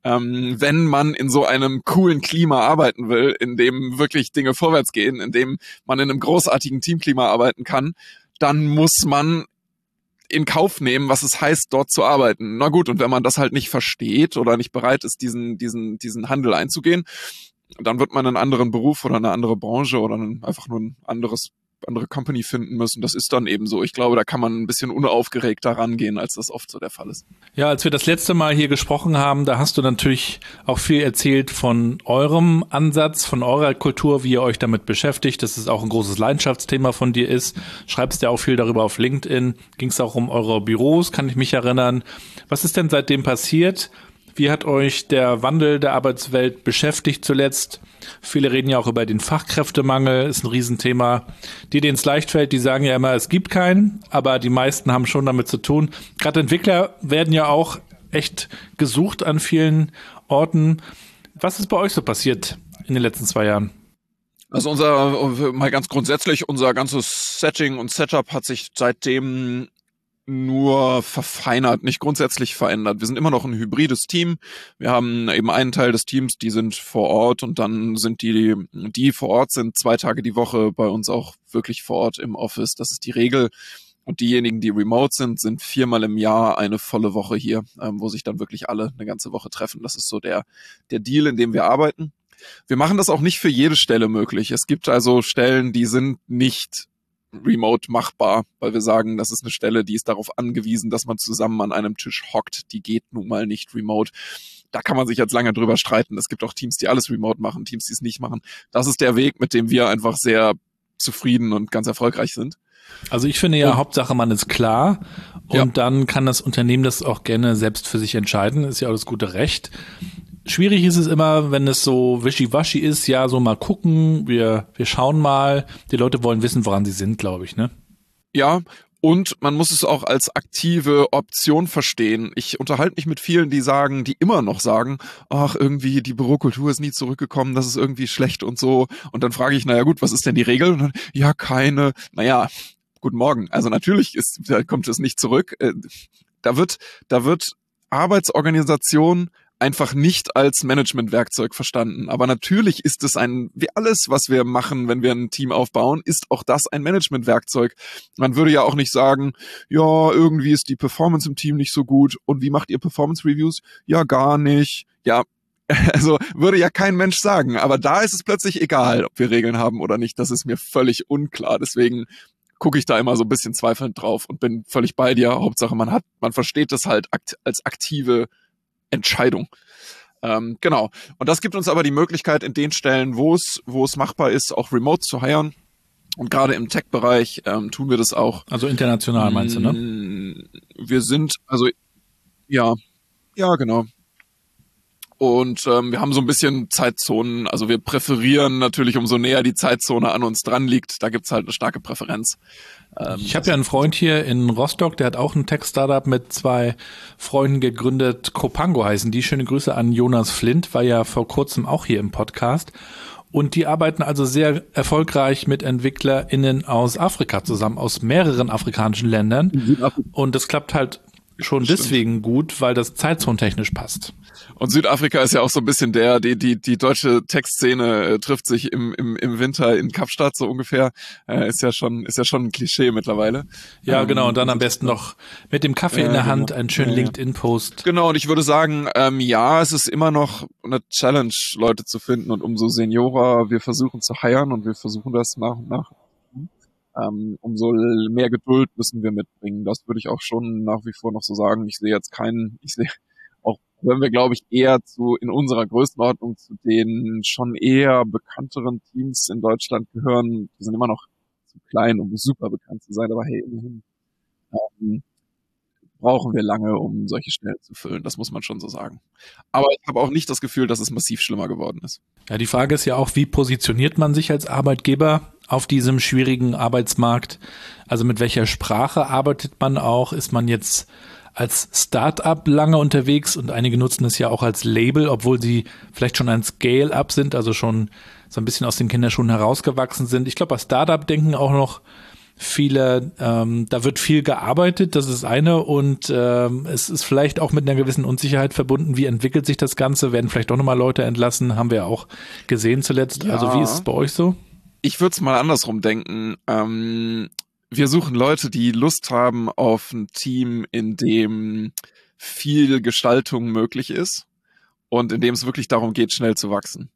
wenn man in so einem coolen Klima arbeiten will, in dem wirklich Dinge vorwärts gehen, in dem man in einem großartigen Teamklima arbeiten kann, dann muss man in Kauf nehmen, was es heißt, dort zu arbeiten. Na gut, und wenn man das halt nicht versteht oder nicht bereit ist, diesen Handel einzugehen, dann wird man einen anderen Beruf oder eine andere Branche oder einfach nur ein andere Company finden müssen. Das ist dann eben so. Ich glaube, da kann man ein bisschen unaufgeregter rangehen, als das oft so der Fall ist. Ja, als wir das letzte Mal hier gesprochen haben, da hast du natürlich auch viel erzählt von eurem Ansatz, von eurer Kultur, wie ihr euch damit beschäftigt, dass es auch ein großes Leidenschaftsthema von dir ist. Schreibst ja auch viel darüber auf LinkedIn. Ging es auch um eure Büros, kann ich mich erinnern. Was ist denn seitdem passiert? Wie hat euch der Wandel der Arbeitswelt beschäftigt zuletzt? Viele reden ja auch über den Fachkräftemangel, ist ein Riesenthema. Die, denen es leicht fällt, die sagen ja immer, es gibt keinen, aber die meisten haben schon damit zu tun. Gerade Entwickler werden ja auch echt gesucht an vielen Orten. Was ist bei euch so passiert in den letzten 2 Jahren? Also mal ganz grundsätzlich, unser ganzes Setting und Setup hat sich seitdem nur verfeinert, nicht grundsätzlich verändert. Wir sind immer noch ein hybrides Team. Wir haben eben einen Teil des Teams, die sind vor Ort und dann sind die vor Ort sind 2 Tage die Woche bei uns auch wirklich vor Ort im Office. Das ist die Regel. Und diejenigen, die remote sind 4-mal im Jahr eine volle Woche hier, wo sich dann wirklich alle eine ganze Woche treffen. Das ist so der Deal, in dem wir arbeiten. Wir machen das auch nicht für jede Stelle möglich. Es gibt also Stellen, die sind nicht remote machbar, weil wir sagen, das ist eine Stelle, die ist darauf angewiesen, dass man zusammen an einem Tisch hockt. Die geht nun mal nicht remote. Da kann man sich jetzt lange drüber streiten. Es gibt auch Teams, die alles remote machen, Teams, die es nicht machen. Das ist der Weg, mit dem wir einfach sehr zufrieden und ganz erfolgreich sind. Also ich finde ja, Hauptsache man ist klar und dann kann das Unternehmen das auch gerne selbst für sich entscheiden. Ist ja auch das gute Recht. Schwierig ist es immer, wenn es so wischiwaschi ist, ja, so mal gucken, wir schauen mal. Die Leute wollen wissen, woran sie sind, glaube ich, ne? Ja, und man muss es auch als aktive Option verstehen. Ich unterhalte mich mit vielen, die immer noch sagen, ach, irgendwie die Bürokultur ist nie zurückgekommen, das ist irgendwie schlecht und so. Und dann frage ich, naja gut, was ist denn die Regel? Und dann, ja, keine. Naja, guten Morgen. Also natürlich kommt es nicht zurück. Da wird Arbeitsorganisation einfach nicht als Managementwerkzeug verstanden. Aber natürlich ist es wie alles, was wir machen, wenn wir ein Team aufbauen, ist auch das ein Managementwerkzeug. Man würde ja auch nicht sagen, ja, irgendwie ist die Performance im Team nicht so gut. Und wie macht ihr Performance-Reviews? Ja, gar nicht. Ja, also würde ja kein Mensch sagen. Aber da ist es plötzlich egal, ob wir Regeln haben oder nicht. Das ist mir völlig unklar. Deswegen gucke ich da immer so ein bisschen zweifelnd drauf und bin völlig bei dir. Hauptsache, man versteht das halt als aktive Entscheidung. Genau. Und das gibt uns aber die Möglichkeit, in den Stellen, wo es machbar ist, auch remote zu hiren. Und gerade im Tech-Bereich tun wir das auch. Also international meinst du, ne? Wir sind, also ja, genau. Und wir haben so ein bisschen Zeitzonen, also wir präferieren natürlich, umso näher die Zeitzone an uns dran liegt, da gibt's halt eine starke Präferenz. Ich habe ja einen Freund hier in Rostock, der hat auch ein Tech-Startup mit 2 Freunden gegründet, Copango heißen die. Schöne Grüße an Jonas Flint, war ja vor kurzem auch hier im Podcast. Und die arbeiten also sehr erfolgreich mit EntwicklerInnen aus Afrika zusammen, aus mehreren afrikanischen Ländern. Und das klappt halt schon deswegen gut, weil das zeitzonentechnisch passt. Und Südafrika ist ja auch so ein bisschen die deutsche Tech-Szene trifft sich im Winter in Kapstadt so ungefähr. Ist ja schon ein Klischee mittlerweile. Ja, genau. Und dann am besten noch mit dem Kaffee in der Hand einen schönen LinkedIn-Post. Genau. Und ich würde sagen, ja, es ist immer noch eine Challenge, Leute zu finden. Und umso seniorer wir versuchen zu hiren und wir versuchen das nach und nach, umso mehr Geduld müssen wir mitbringen. Das würde ich auch schon nach wie vor noch so sagen. Ich sehe auch, wenn wir, glaube ich, eher in unserer Größenordnung zu den schon eher bekannteren Teams in Deutschland gehören. Die sind immer noch zu klein, um super bekannt zu sein, aber hey, immerhin brauchen wir lange, um solche Stellen zu füllen. Das muss man schon so sagen. Aber ich habe auch nicht das Gefühl, dass es massiv schlimmer geworden ist. Ja, die Frage ist ja auch, wie positioniert man sich als Arbeitgeber auf diesem schwierigen Arbeitsmarkt? Also mit welcher Sprache arbeitet man auch? Ist man jetzt als Start-up lange unterwegs und einige nutzen es ja auch als Label, obwohl sie vielleicht schon ein Scale-up sind, also schon so ein bisschen aus den Kinderschuhen herausgewachsen sind. Ich glaube, bei Start-up denken auch noch viele, da wird viel gearbeitet, das ist eine, und es ist vielleicht auch mit einer gewissen Unsicherheit verbunden. Wie entwickelt sich das Ganze? Werden vielleicht auch nochmal Leute entlassen? Haben wir auch gesehen zuletzt. Ja. Also wie ist es bei euch so? Ich würde es mal andersrum denken. Wir suchen Leute, die Lust haben auf ein Team, in dem viel Gestaltung möglich ist und in dem es wirklich darum geht, schnell zu wachsen.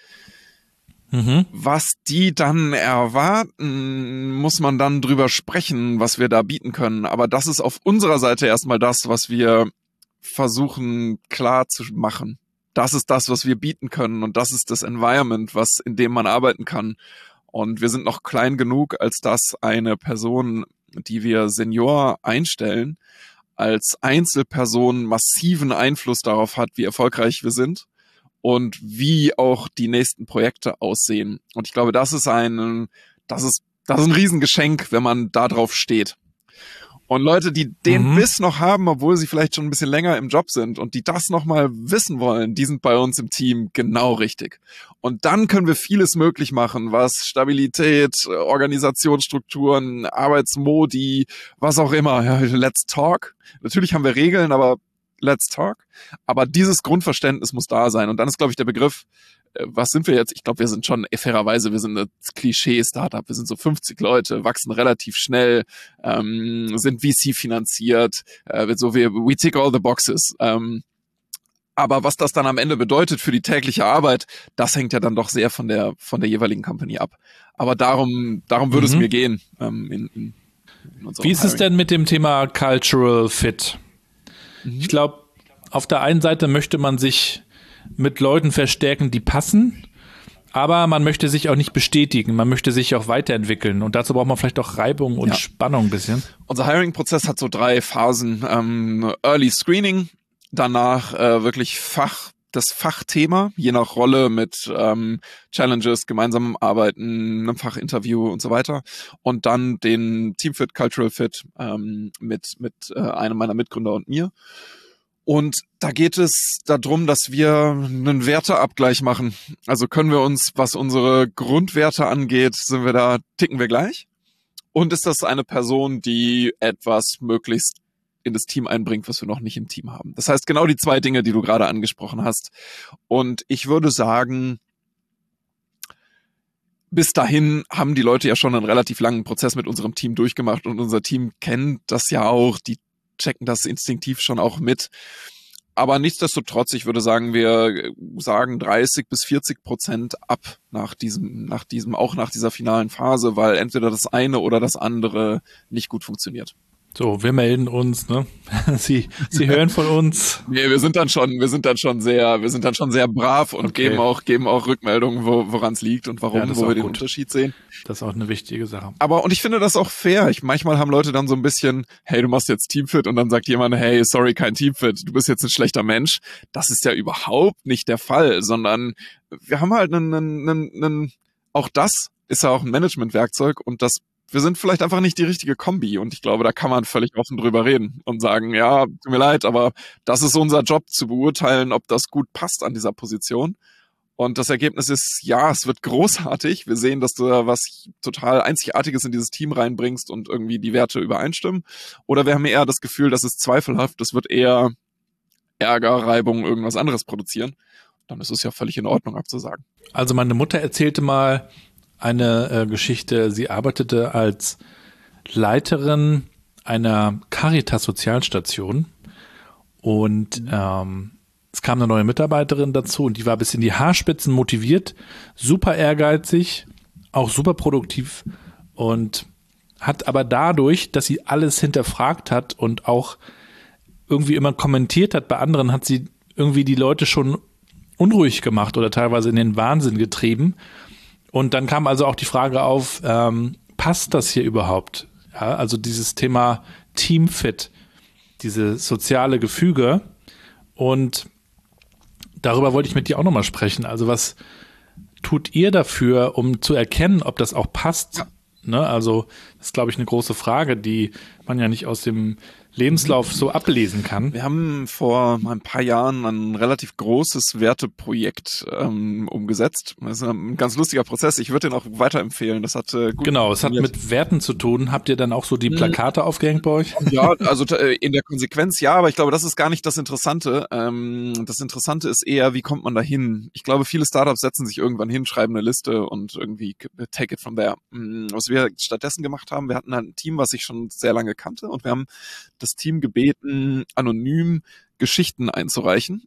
Was die dann erwarten, muss man dann drüber sprechen, was wir da bieten können. Aber das ist auf unserer Seite erstmal das, was wir versuchen klar zu machen. Das ist das, was wir bieten können, und das ist das Environment, in dem man arbeiten kann. Und wir sind noch klein genug, als dass eine Person, die wir Senior einstellen, als Einzelperson massiven Einfluss darauf hat, wie erfolgreich wir sind und wie auch die nächsten Projekte aussehen. Und ich glaube, das ist ein Riesengeschenk, wenn man da drauf steht. Und Leute, die den Biss noch haben, obwohl sie vielleicht schon ein bisschen länger im Job sind und die das nochmal wissen wollen, die sind bei uns im Team genau richtig. Und dann können wir vieles möglich machen, was Stabilität, Organisationsstrukturen, Arbeitsmodi, was auch immer. Ja, let's talk. Natürlich haben wir Regeln, aber let's talk. Aber dieses Grundverständnis muss da sein. Und dann ist, glaube ich, der Begriff, was sind wir jetzt? Ich glaube, wir sind schon fairerweise, wir sind ein Klischee-Startup. Wir sind so 50 Leute, wachsen relativ schnell, sind VC finanziert, we tick all the boxes. Aber was das dann am Ende bedeutet für die tägliche Arbeit, das hängt ja dann doch sehr von der jeweiligen Company ab. Aber darum würde es mir gehen. In Wie ist es denn mit dem Thema Cultural Fit? Ich glaube, auf der einen Seite möchte man sich mit Leuten verstärken, die passen, aber man möchte sich auch nicht bestätigen, man möchte sich auch weiterentwickeln, und dazu braucht man vielleicht auch Reibung und Spannung ein bisschen. Unser Hiring-Prozess hat so 3 Phasen. Early Screening, danach wirklich das Fachthema, je nach Rolle mit Challenges, gemeinsamem Arbeiten, einem Fachinterview und so weiter, und dann den Teamfit, Cultural Fit mit einem meiner Mitgründer und mir. Und da geht es darum, dass wir einen Werteabgleich machen. Also können wir uns, was unsere Grundwerte angeht, ticken wir gleich? Und ist das eine Person, die etwas möglichst in das Team einbringt, was wir noch nicht im Team haben. Das heißt, genau die 2 Dinge, die du gerade angesprochen hast. Und ich würde sagen, bis dahin haben die Leute ja schon einen relativ langen Prozess mit unserem Team durchgemacht und unser Team kennt das ja auch, die checken das instinktiv schon auch mit. Aber nichtsdestotrotz, ich würde sagen, wir sagen 30-40% ab nach dieser finalen Phase, weil entweder das eine oder das andere nicht gut funktioniert. So, wir melden uns, ne? Sie hören von uns. Nee, wir sind dann schon sehr brav und geben auch Rückmeldungen, woran es liegt und warum, wo wir den Unterschied sehen. Das ist auch eine wichtige Sache. Und ich finde das auch fair. Manchmal haben Leute dann so ein bisschen, hey, du machst jetzt Teamfit und dann sagt jemand, hey, sorry, kein Teamfit, du bist jetzt ein schlechter Mensch. Das ist ja überhaupt nicht der Fall, sondern wir haben halt auch das ist ja auch ein Managementwerkzeug und wir sind vielleicht einfach nicht die richtige Kombi und ich glaube, da kann man völlig offen drüber reden und sagen, ja, tut mir leid, aber das ist unser Job zu beurteilen, ob das gut passt an dieser Position. Und das Ergebnis ist, ja, es wird großartig. Wir sehen, dass du da was total Einzigartiges in dieses Team reinbringst und irgendwie die Werte übereinstimmen. Oder wir haben eher das Gefühl, das ist zweifelhaft, das wird eher Ärger, Reibung, irgendwas anderes produzieren. Dann ist es ja völlig in Ordnung abzusagen. Also meine Mutter erzählte mal eine Geschichte. Sie arbeitete als Leiterin einer Caritas-Sozialstation und es kam eine neue Mitarbeiterin dazu und die war bis in die Haarspitzen motiviert, super ehrgeizig, auch super produktiv und hat aber dadurch, dass sie alles hinterfragt hat und auch irgendwie immer kommentiert hat bei anderen, hat sie irgendwie die Leute schon unruhig gemacht oder teilweise in den Wahnsinn getrieben. Und dann kam also auch die Frage auf, passt das hier überhaupt? Ja, also dieses Thema Teamfit, diese soziale Gefüge. Und darüber wollte ich mit dir auch nochmal sprechen. Also was tut ihr dafür, um zu erkennen, ob das auch passt? Ja. Ne? Also das ist, glaube ich, eine große Frage, die man ja nicht aus dem Lebenslauf so ablesen kann. Wir haben vor ein paar Jahren ein relativ großes Werteprojekt umgesetzt. Das ist ein ganz lustiger Prozess. Ich würde den auch weiterempfehlen. Das hat gut. Genau, es hat mit Werten zu tun. Habt ihr dann auch so die Plakate aufgehängt bei euch? Ja, also in der Konsequenz ja, aber ich glaube, das ist gar nicht das Interessante. Das Interessante ist eher, wie kommt man da hin? Ich glaube, viele Startups setzen sich irgendwann hin, schreiben eine Liste und irgendwie take it from there. Was wir stattdessen gemacht haben, wir hatten halt ein Team, was ich schon sehr lange kannte und wir haben das Team gebeten, anonym Geschichten einzureichen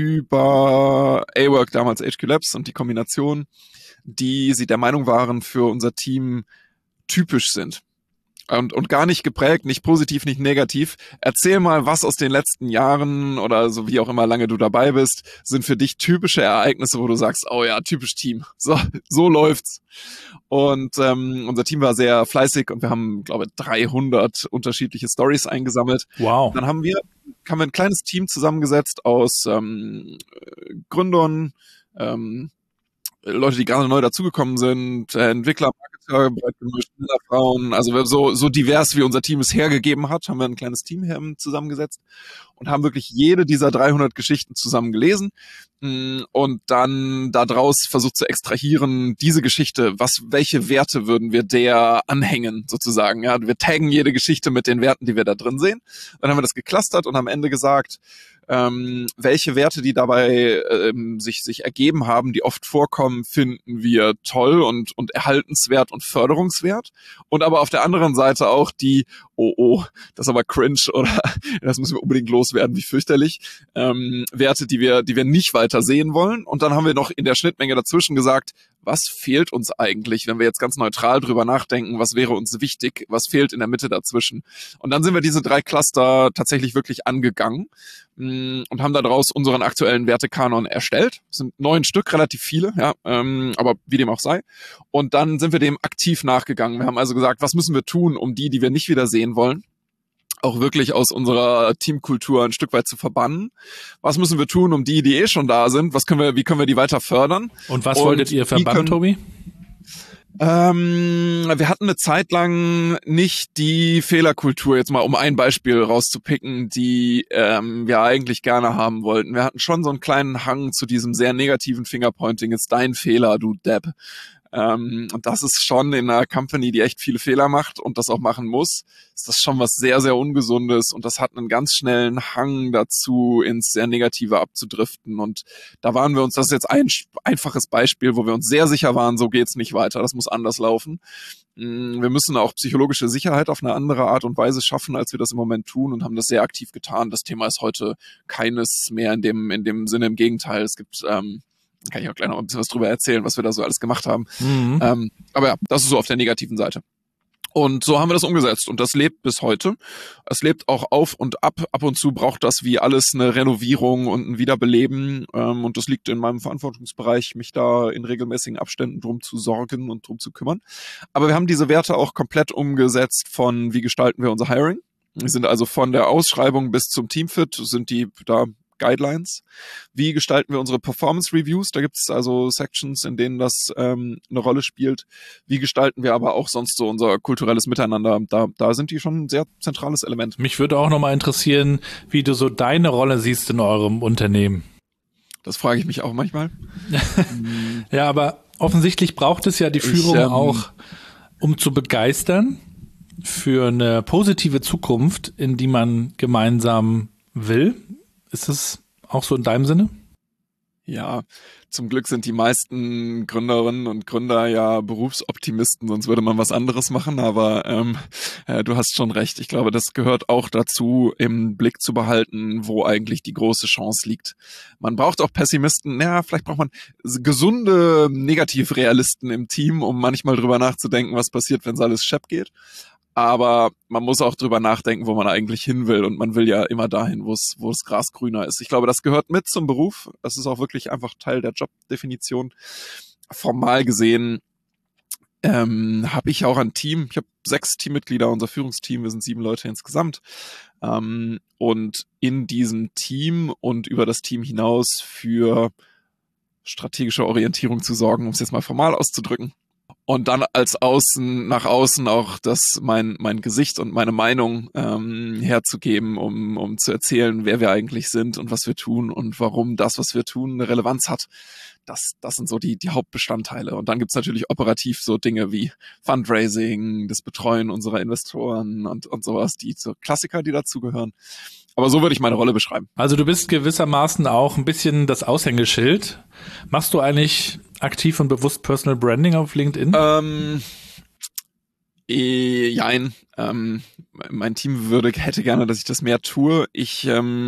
über A-Work, damals HQ Labs und die Kombination, die sie der Meinung waren, für unser Team typisch sind. Und gar nicht geprägt, nicht positiv, nicht negativ. Erzähl mal, was aus den letzten Jahren oder so wie auch immer lange du dabei bist, sind für dich typische Ereignisse, wo du sagst, oh ja, typisch Team. So läuft's. Und unser Team war sehr fleißig und wir haben, glaube ich, 300 unterschiedliche Stories eingesammelt. Wow. Dann haben wir ein kleines Team zusammengesetzt aus Gründern, Leute, die gerade neu dazugekommen sind, Entwickler, Marketer, breit gemischt, Männer, Frauen, also so divers wie unser Team es hergegeben hat, haben wir ein kleines Team hier zusammengesetzt und haben wirklich jede dieser 300 Geschichten zusammen gelesen und dann daraus versucht zu extrahieren, diese Geschichte, welche Werte würden wir der anhängen, sozusagen, ja, wir taggen jede Geschichte mit den Werten, die wir da drin sehen, dann haben wir das geclustert und am Ende gesagt, welche Werte, die dabei sich ergeben haben, die oft vorkommen, finden wir toll und erhaltenswert und förderungswert. Und aber auf der anderen Seite auch die, das ist aber cringe oder das müssen wir unbedingt loswerden, wie fürchterlich, Werte, die wir nicht weiter sehen wollen. Und dann haben wir noch in der Schnittmenge dazwischen gesagt, was fehlt uns eigentlich, wenn wir jetzt ganz neutral drüber nachdenken, was wäre uns wichtig, was fehlt in der Mitte dazwischen. Und dann sind wir diese 3 Cluster tatsächlich wirklich angegangen und haben daraus unseren aktuellen Wertekanon erstellt. Es sind 9 Stück, relativ viele, ja, aber wie dem auch sei. Und dann sind wir dem aktiv nachgegangen. Wir haben also gesagt, was müssen wir tun, um die wir nicht wieder sehen wollen, auch wirklich aus unserer Teamkultur ein Stück weit zu verbannen. Was müssen wir tun, um die schon da sind? Wie können wir die weiter fördern? Und was wolltet ihr verbannen, Tobi? Wir hatten eine Zeit lang nicht die Fehlerkultur, jetzt mal um ein Beispiel rauszupicken, die wir eigentlich gerne haben wollten. Wir hatten schon so einen kleinen Hang zu diesem sehr negativen Fingerpointing, ist dein Fehler, du Depp. Und das ist schon in einer Company, die echt viele Fehler macht und das auch machen muss, ist das schon was sehr, sehr Ungesundes und das hat einen ganz schnellen Hang dazu, ins sehr Negative abzudriften. Und da waren wir uns, das ist jetzt ein einfaches Beispiel, wo wir uns sehr sicher waren, so geht's nicht weiter, das muss anders laufen. Wir müssen auch psychologische Sicherheit auf eine andere Art und Weise schaffen, als wir das im Moment tun und haben das sehr aktiv getan. Das Thema ist heute keines mehr in dem Sinne, im Gegenteil. Es gibt, kann ich auch gleich noch ein bisschen was drüber erzählen, was wir da so alles gemacht haben. Aber ja, das ist so auf der negativen Seite. Und so haben wir das umgesetzt und das lebt bis heute. Es lebt auch auf und ab. Ab und zu braucht das wie alles eine Renovierung und ein Wiederbeleben. Und das liegt in meinem Verantwortungsbereich, mich da in regelmäßigen Abständen drum zu sorgen und drum zu kümmern. Aber wir haben diese Werte auch komplett umgesetzt von, wie gestalten wir unser Hiring. Wir sind also von der Ausschreibung bis zum Teamfit, sind die da Guidelines. Wie gestalten wir unsere Performance Reviews? Da gibt es also Sections, in denen das eine Rolle spielt. Wie gestalten wir aber auch sonst so unser kulturelles Miteinander? Da sind die schon ein sehr zentrales Element. Mich würde auch nochmal interessieren, wie du so deine Rolle siehst in eurem Unternehmen. Das frage ich mich auch manchmal. Ja, aber offensichtlich braucht es ja die Führung auch, um zu begeistern für eine positive Zukunft, in die man gemeinsam will. Ist es auch so in deinem Sinne? Ja, zum Glück sind die meisten Gründerinnen und Gründer ja Berufsoptimisten, sonst würde man was anderes machen, aber du hast schon recht. Ich glaube, das gehört auch dazu, im Blick zu behalten, wo eigentlich die große Chance liegt. Man braucht auch Pessimisten, vielleicht braucht man gesunde Negativrealisten im Team, um manchmal drüber nachzudenken, was passiert, wenn es alles schepp geht. Aber man muss auch drüber nachdenken, wo man eigentlich hin will. Und man will ja immer dahin, wo es Gras grüner ist. Ich glaube, das gehört mit zum Beruf. Das ist auch wirklich einfach Teil der Jobdefinition. Formal gesehen habe ich auch ein Team. Ich habe 6 Teammitglieder, unser Führungsteam. Wir sind 7 Leute insgesamt. Und in diesem Team und über das Team hinaus für strategische Orientierung zu sorgen, um es jetzt mal formal auszudrücken. Und dann nach außen auch mein Gesicht und meine Meinung herzugeben, um zu erzählen, wer wir eigentlich sind und was wir tun und warum das, was wir tun, eine Relevanz hat. Das sind so die Hauptbestandteile. Und dann gibt's natürlich operativ so Dinge wie Fundraising, das Betreuen unserer Investoren und sowas, die so Klassiker, die dazugehören. Aber so würde ich meine Rolle beschreiben. Also du bist gewissermaßen auch ein bisschen das Aushängeschild. Machst du eigentlich aktiv und bewusst Personal Branding auf LinkedIn? Jein. Mein Team hätte gerne, dass ich das mehr tue. Ich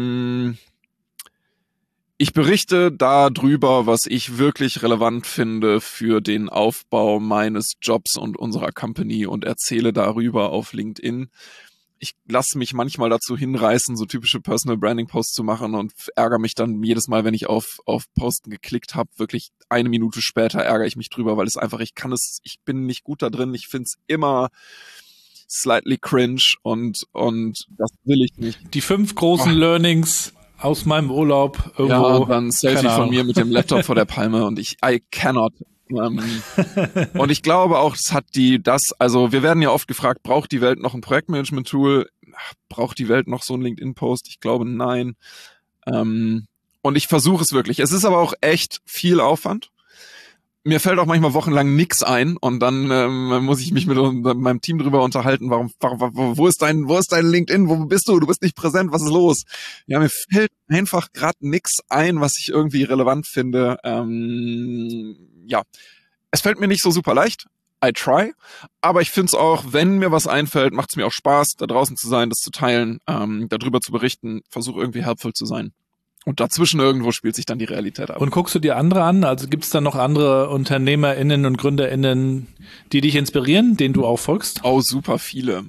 berichte darüber, was ich wirklich relevant finde für den Aufbau meines Jobs und unserer Company und erzähle darüber auf LinkedIn. Ich lasse mich manchmal dazu hinreißen, so typische Personal Branding Posts zu machen und ärgere mich dann jedes Mal, wenn ich auf Posten geklickt habe. Wirklich 1 Minute später ärgere ich mich drüber, weil ich bin nicht gut da drin. Ich finde es immer slightly cringe und das will ich nicht. Die 5 großen Learnings aus meinem Urlaub irgendwo. Ja, dann Selfie von mir mit dem Laptop vor der Palme und I cannot. Und ich glaube auch, also wir werden ja oft gefragt, braucht die Welt noch ein Projektmanagement-Tool? Braucht die Welt noch so einen LinkedIn-Post? Ich glaube, nein. Und ich versuche es wirklich. Es ist aber auch echt viel Aufwand. Mir fällt auch manchmal wochenlang nix ein und dann muss ich mich mit meinem Team drüber unterhalten, wo ist dein LinkedIn, wo bist du? Du bist nicht präsent, was ist los? Ja, mir fällt einfach gerade nix ein, was ich irgendwie relevant finde. Es fällt mir nicht so super leicht. I try. Aber ich finde es auch, wenn mir was einfällt, macht es mir auch Spaß, da draußen zu sein, das zu teilen, darüber zu berichten, versuche irgendwie helpful zu sein. Und dazwischen irgendwo spielt sich dann die Realität ab. Und guckst du dir andere an? Also gibt es da noch andere UnternehmerInnen und GründerInnen, die dich inspirieren, denen du auch folgst? Oh, super viele.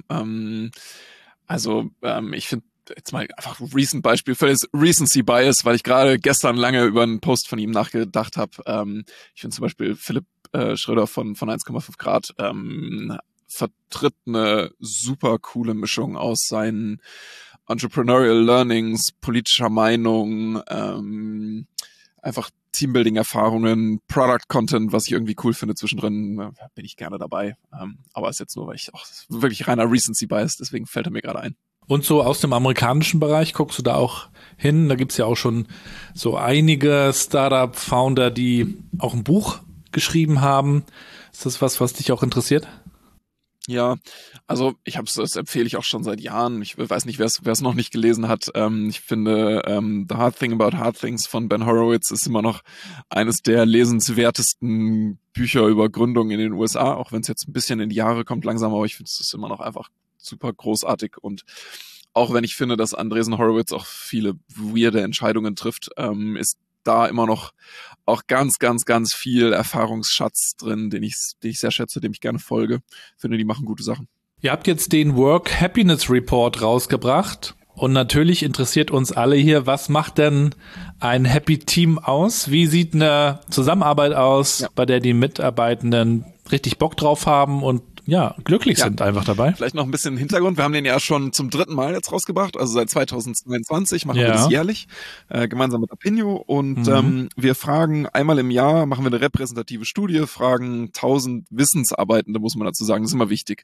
Ich finde jetzt mal einfach ein Recent-Beispiel für das Recency Bias, weil ich gerade gestern lange über einen Post von ihm nachgedacht habe. Ich finde zum Beispiel Philipp Schröder von 1,5 Grad vertritt eine super coole Mischung aus seinen Entrepreneurial Learnings, politischer Meinung, einfach Teambuilding-Erfahrungen, Product-Content, was ich irgendwie cool finde zwischendrin, bin ich gerne dabei. Aber ist jetzt nur, weil ich auch wirklich reiner Recency-Bias, deswegen fällt er mir gerade ein. Und so aus dem amerikanischen Bereich, guckst du da auch hin? Da gibt's ja auch schon so einige Startup-Founder, die auch ein Buch geschrieben haben. Ist das was dich auch interessiert? Ja, also das empfehle ich auch schon seit Jahren. Ich weiß nicht, wer es noch nicht gelesen hat. Ich finde, The Hard Thing About Hard Things von Ben Horowitz ist immer noch eines der lesenswertesten Bücher über Gründung in den USA, auch wenn es jetzt ein bisschen in die Jahre kommt langsam, aber ich finde, es ist immer noch einfach super großartig. Und auch wenn ich finde, dass Andreessen Horowitz auch viele weirde Entscheidungen trifft, ist da immer noch auch ganz, ganz, ganz viel Erfahrungsschatz drin, den ich sehr schätze, dem ich gerne folge. Finde, die machen gute Sachen. Ihr habt jetzt den Work Happiness Report rausgebracht und natürlich interessiert uns alle hier, was macht denn ein Happy Team aus? Wie sieht eine Zusammenarbeit aus, bei der die Mitarbeitenden richtig Bock drauf haben und glücklich sind einfach dabei? Vielleicht noch ein bisschen Hintergrund. Wir haben den ja schon zum 3. Mal jetzt rausgebracht, also seit 2022 machen wir das jährlich, gemeinsam mit Apinio und wir fragen einmal im Jahr, machen wir eine repräsentative Studie, fragen 1000 Wissensarbeitende, muss man dazu sagen, das ist immer wichtig,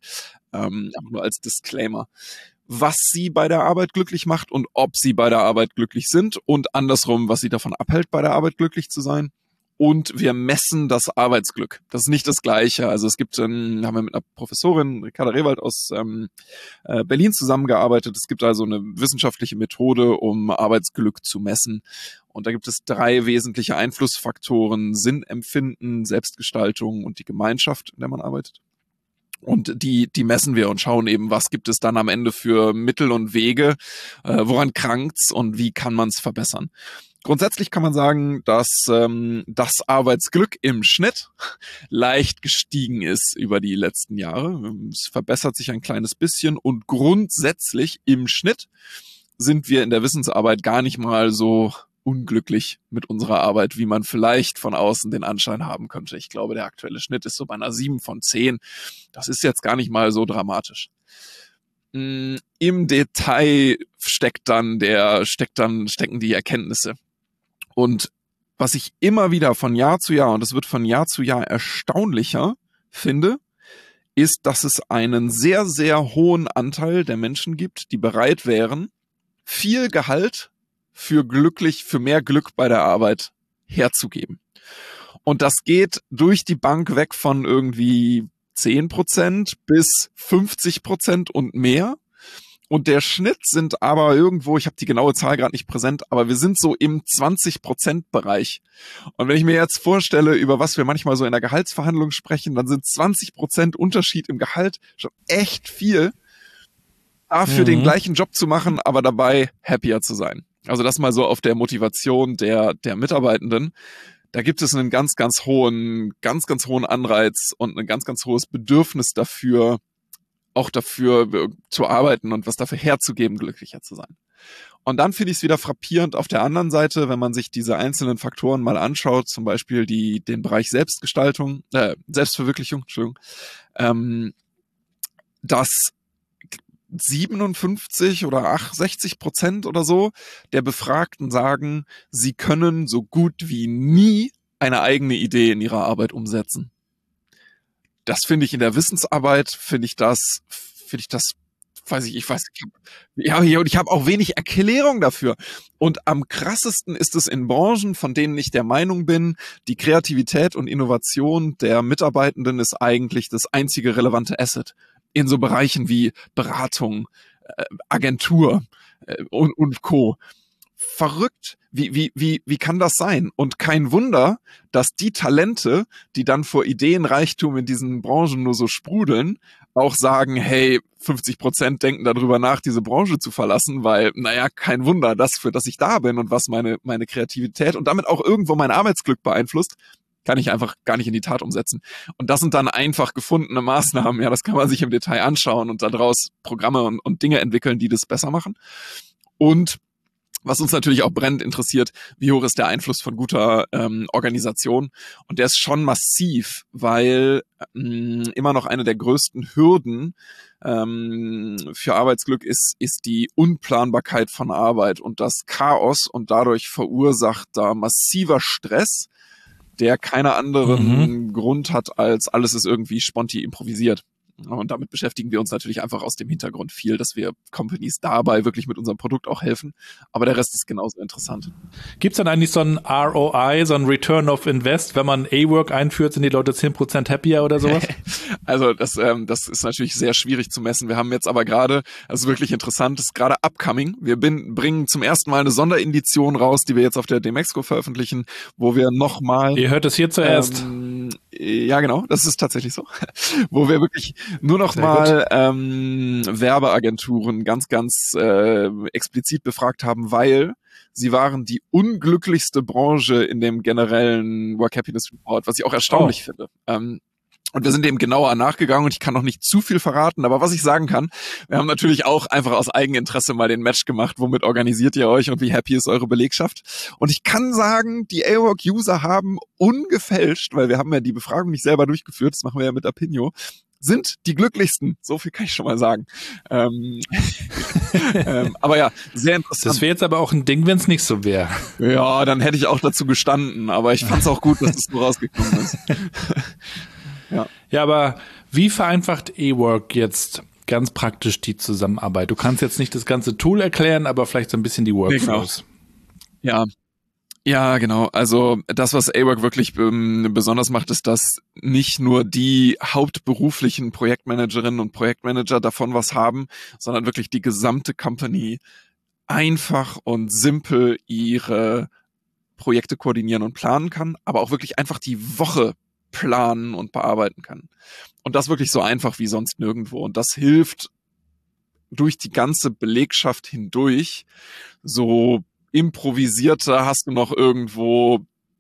nur als Disclaimer, was sie bei der Arbeit glücklich macht und ob sie bei der Arbeit glücklich sind und andersrum, was sie davon abhält, bei der Arbeit glücklich zu sein. Und wir messen das Arbeitsglück. Das ist nicht das Gleiche. Also es gibt, haben wir mit einer Professorin, Ricarda Rehwald aus Berlin zusammengearbeitet. Es gibt also eine wissenschaftliche Methode, um Arbeitsglück zu messen. Und da gibt es 3 wesentliche Einflussfaktoren: Sinnempfinden, Selbstgestaltung und die Gemeinschaft, in der man arbeitet. Und die messen wir und schauen eben, was gibt es dann am Ende für Mittel und Wege, woran krankt's und wie kann man es verbessern. Grundsätzlich kann man sagen, dass das Arbeitsglück im Schnitt leicht gestiegen ist über die letzten Jahre. Es verbessert sich ein kleines bisschen und grundsätzlich im Schnitt sind wir in der Wissensarbeit gar nicht mal so unglücklich mit unserer Arbeit, wie man vielleicht von außen den Anschein haben könnte. Ich glaube, der aktuelle Schnitt ist so bei einer 7 von 10. Das ist jetzt gar nicht mal so dramatisch. Im Detail stecken die Erkenntnisse. Und was ich immer wieder von Jahr zu Jahr, und es wird von Jahr zu Jahr erstaunlicher, finde, ist, dass es einen sehr, sehr hohen Anteil der Menschen gibt, die bereit wären, viel Gehalt für mehr Glück bei der Arbeit herzugeben. Und das geht durch die Bank weg von irgendwie 10% bis 50% und mehr. Und der Schnitt sind aber irgendwo, ich habe die genaue Zahl gerade nicht präsent, aber wir sind so im 20%-Bereich. Und wenn ich mir jetzt vorstelle, über was wir manchmal so in der Gehaltsverhandlung sprechen, dann sind 20% Unterschied im Gehalt schon echt viel, dafür den gleichen Job zu machen, aber dabei happier zu sein. Also das mal so auf der Motivation der Mitarbeitenden. Da gibt es einen ganz, ganz hohen Anreiz und ein ganz, ganz hohes Bedürfnis dafür zu arbeiten und was dafür herzugeben, glücklicher zu sein. Und dann finde ich es wieder frappierend auf der anderen Seite, wenn man sich diese einzelnen Faktoren mal anschaut, zum Beispiel den Bereich Selbstverwirklichung, dass 57 oder 60% oder so der Befragten sagen, sie können so gut wie nie eine eigene Idee in ihrer Arbeit umsetzen. Das finde ich in der Wissensarbeit, ich habe auch wenig Erklärung dafür. Und am krassesten ist es in Branchen, von denen ich der Meinung bin, die Kreativität und Innovation der Mitarbeitenden ist eigentlich das einzige relevante Asset. In so Bereichen wie Beratung, Agentur und Co. Verrückt. Wie kann das sein? Und kein Wunder, dass die Talente, die dann vor Ideenreichtum in diesen Branchen nur so sprudeln, auch sagen, hey, 50% denken darüber nach, diese Branche zu verlassen, weil, kein Wunder, das, für das ich da bin und was meine Kreativität und damit auch irgendwo mein Arbeitsglück beeinflusst, kann ich einfach gar nicht in die Tat umsetzen. Und das sind dann einfach gefundene Maßnahmen. Ja, das kann man sich im Detail anschauen und daraus Programme und Dinge entwickeln, die das besser machen. Und was uns natürlich auch brennend interessiert, wie hoch ist der Einfluss von guter Organisation? Und der ist schon massiv, weil immer noch eine der größten Hürden für Arbeitsglück ist die Unplanbarkeit von Arbeit und das Chaos und dadurch verursachter massiver Stress, der keinen anderen Grund hat, als alles ist irgendwie sponti improvisiert. Und damit beschäftigen wir uns natürlich einfach aus dem Hintergrund viel, dass wir Companies dabei wirklich mit unserem Produkt auch helfen. Aber der Rest ist genauso interessant. Gibt's dann eigentlich so ein ROI, so ein Return of Invest, wenn man A-Work einführt, sind die Leute 10% happier oder sowas? Also das ist natürlich sehr schwierig zu messen. Wir haben jetzt aber gerade, also wirklich interessant, das ist gerade upcoming. Wir bringen zum ersten Mal eine Sonderedition raus, die wir jetzt auf der Demexco veröffentlichen, wo wir nochmal... Ihr hört es hier zuerst. Ja, genau, das ist tatsächlich so. Wo wir wirklich nur noch mal Werbeagenturen ganz explizit befragt haben, weil sie waren die unglücklichste Branche in dem generellen Work Happiness Report, was ich auch erstaunlich finde. Und wir sind eben genauer nachgegangen und ich kann noch nicht zu viel verraten, aber was ich sagen kann, wir haben natürlich auch einfach aus Eigeninteresse mal den Match gemacht, womit organisiert ihr euch und wie happy ist eure Belegschaft. Und ich kann sagen, die A-Work-User haben ungefälscht, weil wir haben ja die Befragung nicht selber durchgeführt, das machen wir ja mit Apinio, sind die glücklichsten. So viel kann ich schon mal sagen. Aber ja, sehr interessant. Das wäre jetzt aber auch ein Ding, wenn es nicht so wäre. Ja, dann hätte ich auch dazu gestanden, aber ich fand es auch gut, dass es so rausgekommen ist. Ja, aber wie vereinfacht A-Work jetzt ganz praktisch die Zusammenarbeit? Du kannst jetzt nicht das ganze Tool erklären, aber vielleicht so ein bisschen die Workflows. Genau. Ja, genau. Also das, was A-Work wirklich besonders macht, ist, dass nicht nur die hauptberuflichen Projektmanagerinnen und Projektmanager davon was haben, sondern wirklich die gesamte Company einfach und simpel ihre Projekte koordinieren und planen kann, aber auch wirklich einfach die Woche planen und bearbeiten kann. Und das wirklich so einfach wie sonst nirgendwo. Und das hilft durch die ganze Belegschaft hindurch. So improvisierter hast du noch irgendwo,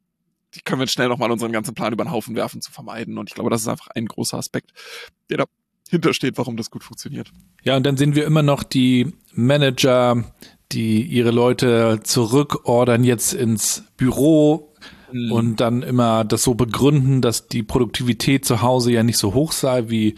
die können wir jetzt schnell nochmal unseren ganzen Plan über den Haufen werfen, zu vermeiden. Und ich glaube, das ist einfach ein großer Aspekt, der dahinter steht, warum das gut funktioniert. Ja, und dann sehen wir immer noch die Manager, die ihre Leute zurückordern jetzt ins Büro und dann immer das so begründen, dass die Produktivität zu Hause ja nicht so hoch sei wie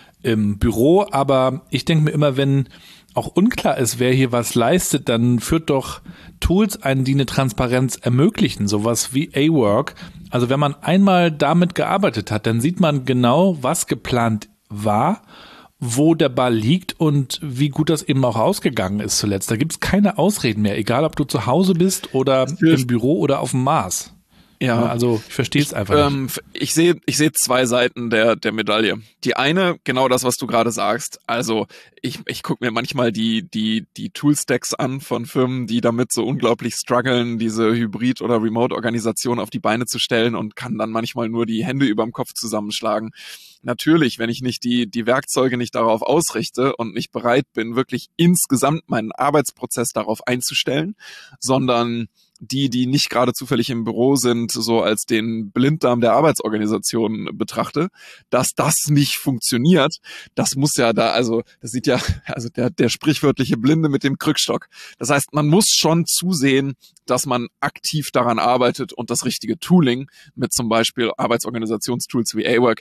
im Büro. Aber ich denke mir immer, wenn auch unklar ist, wer hier was leistet, dann führt doch Tools ein, die eine Transparenz ermöglichen, sowas wie A-Work. Also wenn man einmal damit gearbeitet hat, dann sieht man genau, was geplant war, wo der Ball liegt und wie gut das eben auch ausgegangen ist zuletzt. Da gibt es keine Ausreden mehr, egal ob du zu Hause bist oder im Büro oder auf dem Mars. Ja, also ich verstehe es einfach nicht. Ich sehe zwei Seiten der Medaille. Die eine, genau das, was du gerade sagst. Also ich gucke mir manchmal die Toolstacks an von Firmen, die damit so unglaublich strugglen, diese Hybrid- oder Remote-Organisation auf die Beine zu stellen und kann dann manchmal nur die Hände überm Kopf zusammenschlagen. Natürlich, wenn ich nicht die Werkzeuge nicht darauf ausrichte und nicht bereit bin, wirklich insgesamt meinen Arbeitsprozess darauf einzustellen, sondern die nicht gerade zufällig im Büro sind, so als den Blinddarm der Arbeitsorganisation betrachte, dass das nicht funktioniert, das muss ja da, also das sieht ja, also der sprichwörtliche Blinde mit dem Krückstock. Das heißt, man muss schon zusehen, dass man aktiv daran arbeitet und das richtige Tooling mit zum Beispiel Arbeitsorganisationstools wie A-Work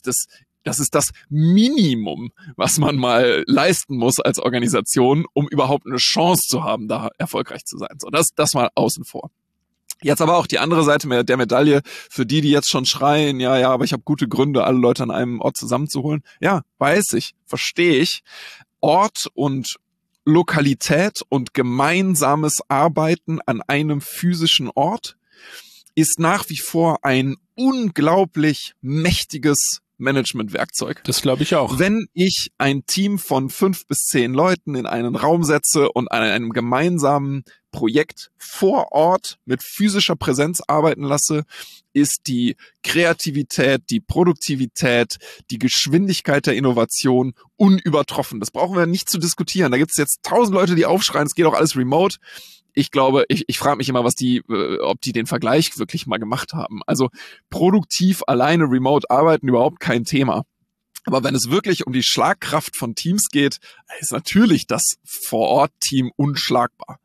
das ist das Minimum, was man mal leisten muss als Organisation, um überhaupt eine Chance zu haben, da erfolgreich zu sein. So, das mal außen vor. Jetzt aber auch die andere Seite der Medaille, für die jetzt schon schreien, ja, aber ich habe gute Gründe, alle Leute an einem Ort zusammenzuholen. Ja, weiß ich, verstehe ich. Ort und Lokalität und gemeinsames Arbeiten an einem physischen Ort ist nach wie vor ein unglaublich mächtiges Managementwerkzeug. Das glaube ich auch. Wenn ich ein Team von 5 bis 10 Leuten in einen Raum setze und an einem gemeinsamen Projekt vor Ort mit physischer Präsenz arbeiten lasse, ist die Kreativität, die Produktivität, die Geschwindigkeit der Innovation unübertroffen. Das brauchen wir nicht zu diskutieren. Da gibt es jetzt 1000 Leute, die aufschreien, es geht auch alles remote. Ich glaube, ich frage mich immer, ob die den Vergleich wirklich mal gemacht haben. Also produktiv alleine remote arbeiten überhaupt kein Thema. Aber wenn es wirklich um die Schlagkraft von Teams geht, ist natürlich das Vor-Ort-Team unschlagbar.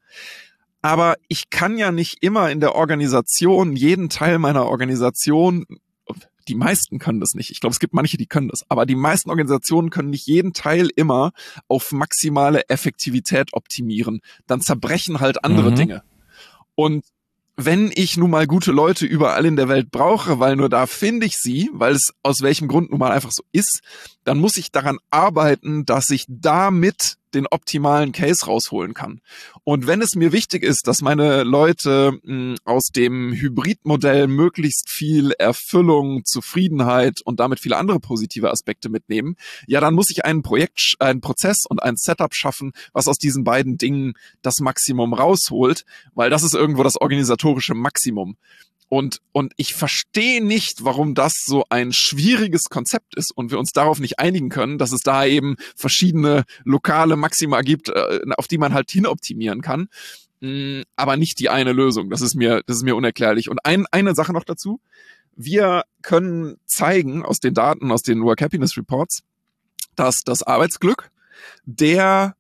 Aber ich kann ja nicht immer in der Organisation, jeden Teil meiner Organisation, die meisten können das nicht. Ich glaube, es gibt manche, die können das. Aber die meisten Organisationen können nicht jeden Teil immer auf maximale Effektivität optimieren. Dann zerbrechen halt andere Dinge. Und wenn ich nun mal gute Leute überall in der Welt brauche, weil nur da finde ich sie, weil es aus welchem Grund nun mal einfach so ist, dann muss ich daran arbeiten, dass ich damit den optimalen Case rausholen kann. Und wenn es mir wichtig ist, dass meine Leute aus dem Hybridmodell möglichst viel Erfüllung, Zufriedenheit und damit viele andere positive Aspekte mitnehmen, ja, dann muss ich einen Prozess und ein Setup schaffen, was aus diesen beiden Dingen das Maximum rausholt, weil das ist irgendwo das organisatorische Maximum. Und ich verstehe nicht, warum das so ein schwieriges Konzept ist und wir uns darauf nicht einigen können, dass es da eben verschiedene lokale Maxima gibt, auf die man halt hinoptimieren kann, aber nicht die eine Lösung. Das ist mir unerklärlich. Und eine Sache noch dazu. Wir können zeigen aus den Daten, aus den Work Happiness Reports, dass das Arbeitsglück der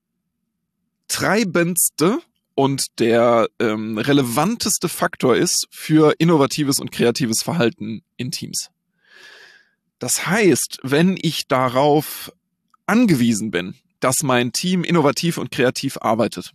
treibendste und der relevanteste Faktor ist für innovatives und kreatives Verhalten in Teams. Das heißt, wenn ich darauf angewiesen bin, dass mein Team innovativ und kreativ arbeitet,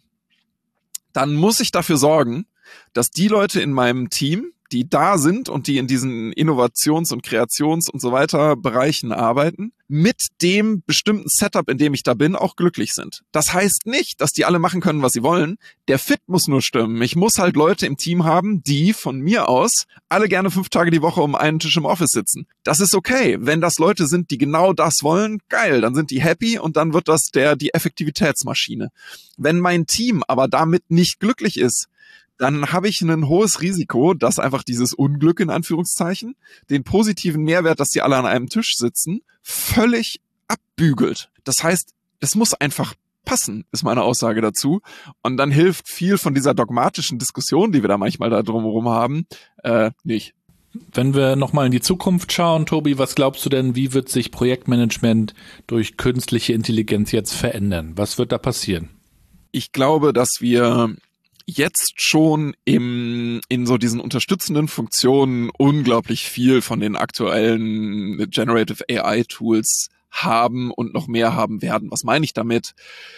dann muss ich dafür sorgen, dass die Leute in meinem Team, die da sind und die in diesen Innovations- und Kreations- und so weiter Bereichen arbeiten, mit dem bestimmten Setup, in dem ich da bin, auch glücklich sind. Das heißt nicht, dass die alle machen können, was sie wollen. Der Fit muss nur stimmen. Ich muss halt Leute im Team haben, die von mir aus alle gerne 5 Tage die Woche um einen Tisch im Office sitzen. Das ist okay. Wenn das Leute sind, die genau das wollen, geil, dann sind die happy und dann wird das die Effektivitätsmaschine. Wenn mein Team aber damit nicht glücklich ist, dann habe ich ein hohes Risiko, dass einfach dieses Unglück in Anführungszeichen den positiven Mehrwert, dass die alle an einem Tisch sitzen, völlig abbügelt. Das heißt, es muss einfach passen, ist meine Aussage dazu. Und dann hilft viel von dieser dogmatischen Diskussion, die wir da manchmal da drumherum haben, nicht. Wenn wir nochmal in die Zukunft schauen, Tobi, was glaubst du denn, wie wird sich Projektmanagement durch künstliche Intelligenz jetzt verändern? Was wird da passieren? Ich glaube, dass wir jetzt schon in so diesen unterstützenden Funktionen unglaublich viel von den aktuellen Generative AI Tools haben und noch mehr haben werden. Was meine ich damit?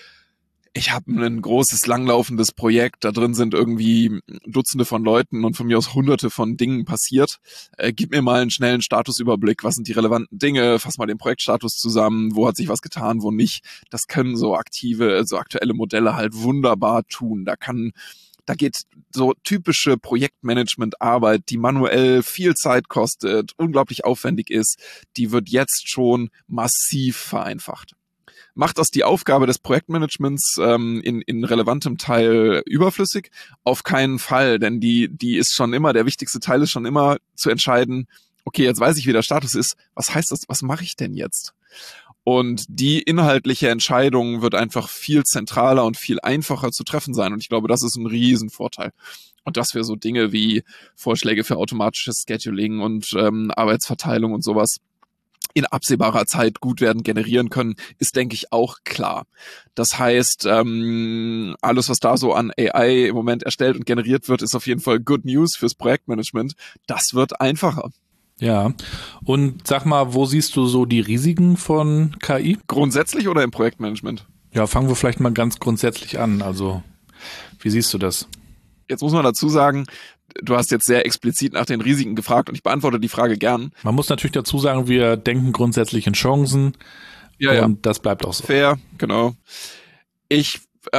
Ich habe ein großes, langlaufendes Projekt, da drin sind irgendwie Dutzende von Leuten und von mir aus Hunderte von Dingen passiert. Gib mir mal einen schnellen Statusüberblick, was sind die relevanten Dinge, fass mal den Projektstatus zusammen, wo hat sich was getan, wo nicht. Das können so aktuelle Modelle halt wunderbar tun. Da geht so typische Projektmanagement-Arbeit, die manuell viel Zeit kostet, unglaublich aufwendig ist, die wird jetzt schon massiv vereinfacht. Macht das die Aufgabe des Projektmanagements in relevantem Teil überflüssig? Auf keinen Fall, denn die ist schon immer, der wichtigste Teil ist schon immer zu entscheiden, okay, jetzt weiß ich, wie der Status ist, was heißt das, was mache ich denn jetzt? Und die inhaltliche Entscheidung wird einfach viel zentraler und viel einfacher zu treffen sein. Und ich glaube, das ist ein Riesenvorteil. Und dass wir so Dinge wie Vorschläge für automatisches Scheduling und Arbeitsverteilung und sowas in absehbarer Zeit gut werden generieren können, ist, denke ich, auch klar. Das heißt, alles, was da so an AI im Moment erstellt und generiert wird, ist auf jeden Fall Good News fürs Projektmanagement. Das wird einfacher. Ja, und sag mal, wo siehst du so die Risiken von KI? Grundsätzlich oder im Projektmanagement? Ja, fangen wir vielleicht mal ganz grundsätzlich an. Also, wie siehst du das? Jetzt muss man dazu sagen, du hast jetzt sehr explizit nach den Risiken gefragt und ich beantworte die Frage gern. Man muss natürlich dazu sagen, wir denken grundsätzlich in Chancen und das bleibt auch so. Fair, genau. Ich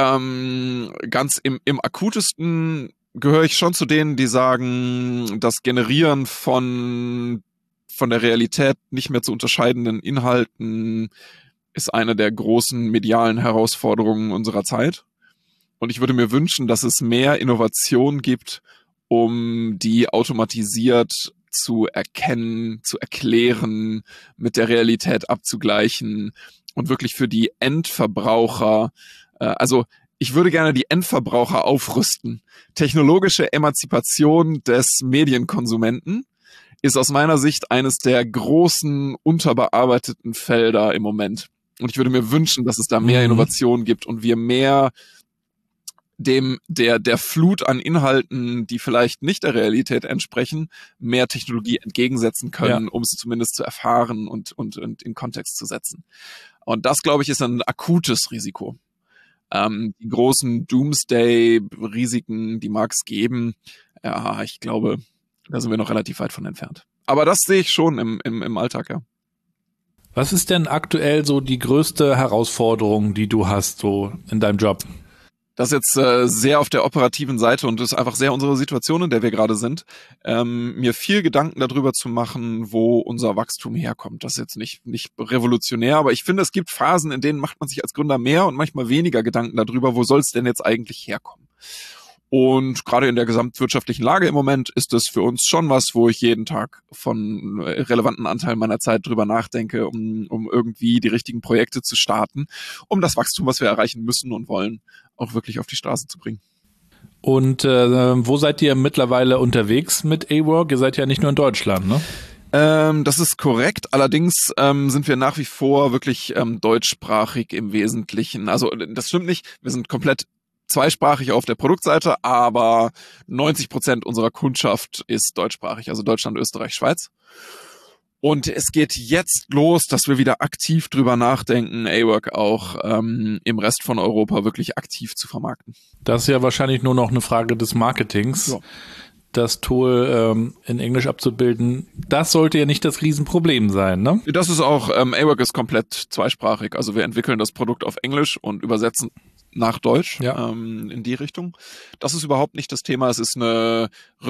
ganz im akutesten gehöre ich schon zu denen, die sagen, das Generieren von der Realität nicht mehr zu unterscheidenden Inhalten ist eine der großen medialen Herausforderungen unserer Zeit. Und ich würde mir wünschen, dass es mehr Innovation gibt, um die automatisiert zu erkennen, zu erklären, mit der Realität abzugleichen und wirklich für die Endverbraucher, ich würde gerne die Endverbraucher aufrüsten. Technologische Emanzipation des Medienkonsumenten ist aus meiner Sicht eines der großen, unterbearbeiteten Felder im Moment. Und ich würde mir wünschen, dass es da mehr Innovation gibt und wir mehr der Flut an Inhalten, die vielleicht nicht der Realität entsprechen, mehr Technologie entgegensetzen können, um sie zumindest zu erfahren und in Kontext zu setzen. Und das, glaube ich, ist ein akutes Risiko. Die großen Doomsday-Risiken, die mag es geben, ja, ich glaube, da sind wir noch relativ weit von entfernt. Aber das sehe ich schon im Alltag, ja. Was ist denn aktuell so die größte Herausforderung, die du hast so in deinem Job? Das ist jetzt sehr auf der operativen Seite und ist einfach sehr unsere Situation, in der wir gerade sind, mir viel Gedanken darüber zu machen, wo unser Wachstum herkommt. Das ist jetzt nicht revolutionär, aber ich finde, es gibt Phasen, in denen macht man sich als Gründer mehr und manchmal weniger Gedanken darüber, wo soll es denn jetzt eigentlich herkommen. Und gerade in der gesamtwirtschaftlichen Lage im Moment ist das für uns schon was, wo ich jeden Tag von relevanten Anteil meiner Zeit drüber nachdenke, um irgendwie die richtigen Projekte zu starten, um das Wachstum, was wir erreichen müssen und wollen, auch wirklich auf die Straße zu bringen. Und wo seid ihr mittlerweile unterwegs mit A-Work? Ihr seid ja nicht nur in Deutschland, ne? Das ist korrekt. Allerdings sind wir nach wie vor wirklich deutschsprachig im Wesentlichen. Also das stimmt nicht. Wir sind komplett zweisprachig auf der Produktseite, aber 90% unserer Kundschaft ist deutschsprachig, also Deutschland, Österreich, Schweiz. Und es geht jetzt los, dass wir wieder aktiv drüber nachdenken, A-Work auch im Rest von Europa wirklich aktiv zu vermarkten. Das ist ja wahrscheinlich nur noch eine Frage des Marketings. Ja. Das Tool in Englisch abzubilden, das sollte ja nicht das Riesenproblem sein, ne? Das ist auch, A-Work ist komplett zweisprachig. Also wir entwickeln das Produkt auf Englisch und übersetzen nach Deutsch, ja. In die Richtung. Das ist überhaupt nicht das Thema. Es ist eine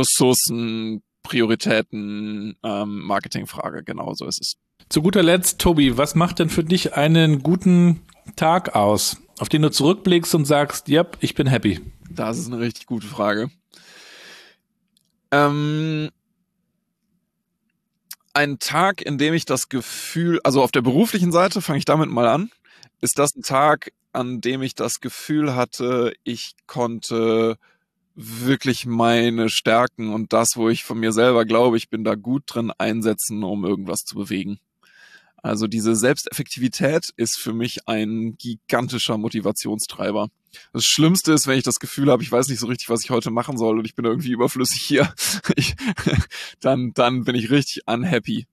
Prioritäten, Marketingfrage. Genau so ist es. Zu guter Letzt, Tobi, was macht denn für dich einen guten Tag aus, auf den du zurückblickst und sagst, ja, ich bin happy? Das ist eine richtig gute Frage. Ein Tag, in dem ich das Gefühl, also auf der beruflichen Seite, fange ich damit mal an, ist das ein Tag, an dem ich das Gefühl hatte, ich konnte wirklich meine Stärken und das, wo ich von mir selber glaube, ich bin da gut drin, einsetzen, um irgendwas zu bewegen. Also diese Selbsteffektivität ist für mich ein gigantischer Motivationstreiber. Das Schlimmste ist, wenn ich das Gefühl habe, ich weiß nicht so richtig, was ich heute machen soll und ich bin irgendwie überflüssig hier, dann bin ich richtig unhappy.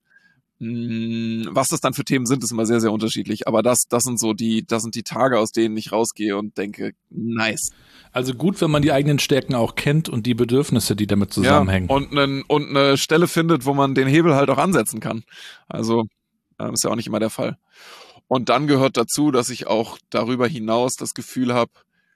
Was das dann für Themen sind, ist immer sehr, sehr unterschiedlich. Aber das sind die Tage, aus denen ich rausgehe und denke, nice. Also gut, wenn man die eigenen Stärken auch kennt und die Bedürfnisse, die damit zusammenhängen. Ja, und eine Stelle findet, wo man den Hebel halt auch ansetzen kann. Also ist ja auch nicht immer der Fall. Und dann gehört dazu, dass ich auch darüber hinaus das Gefühl habe,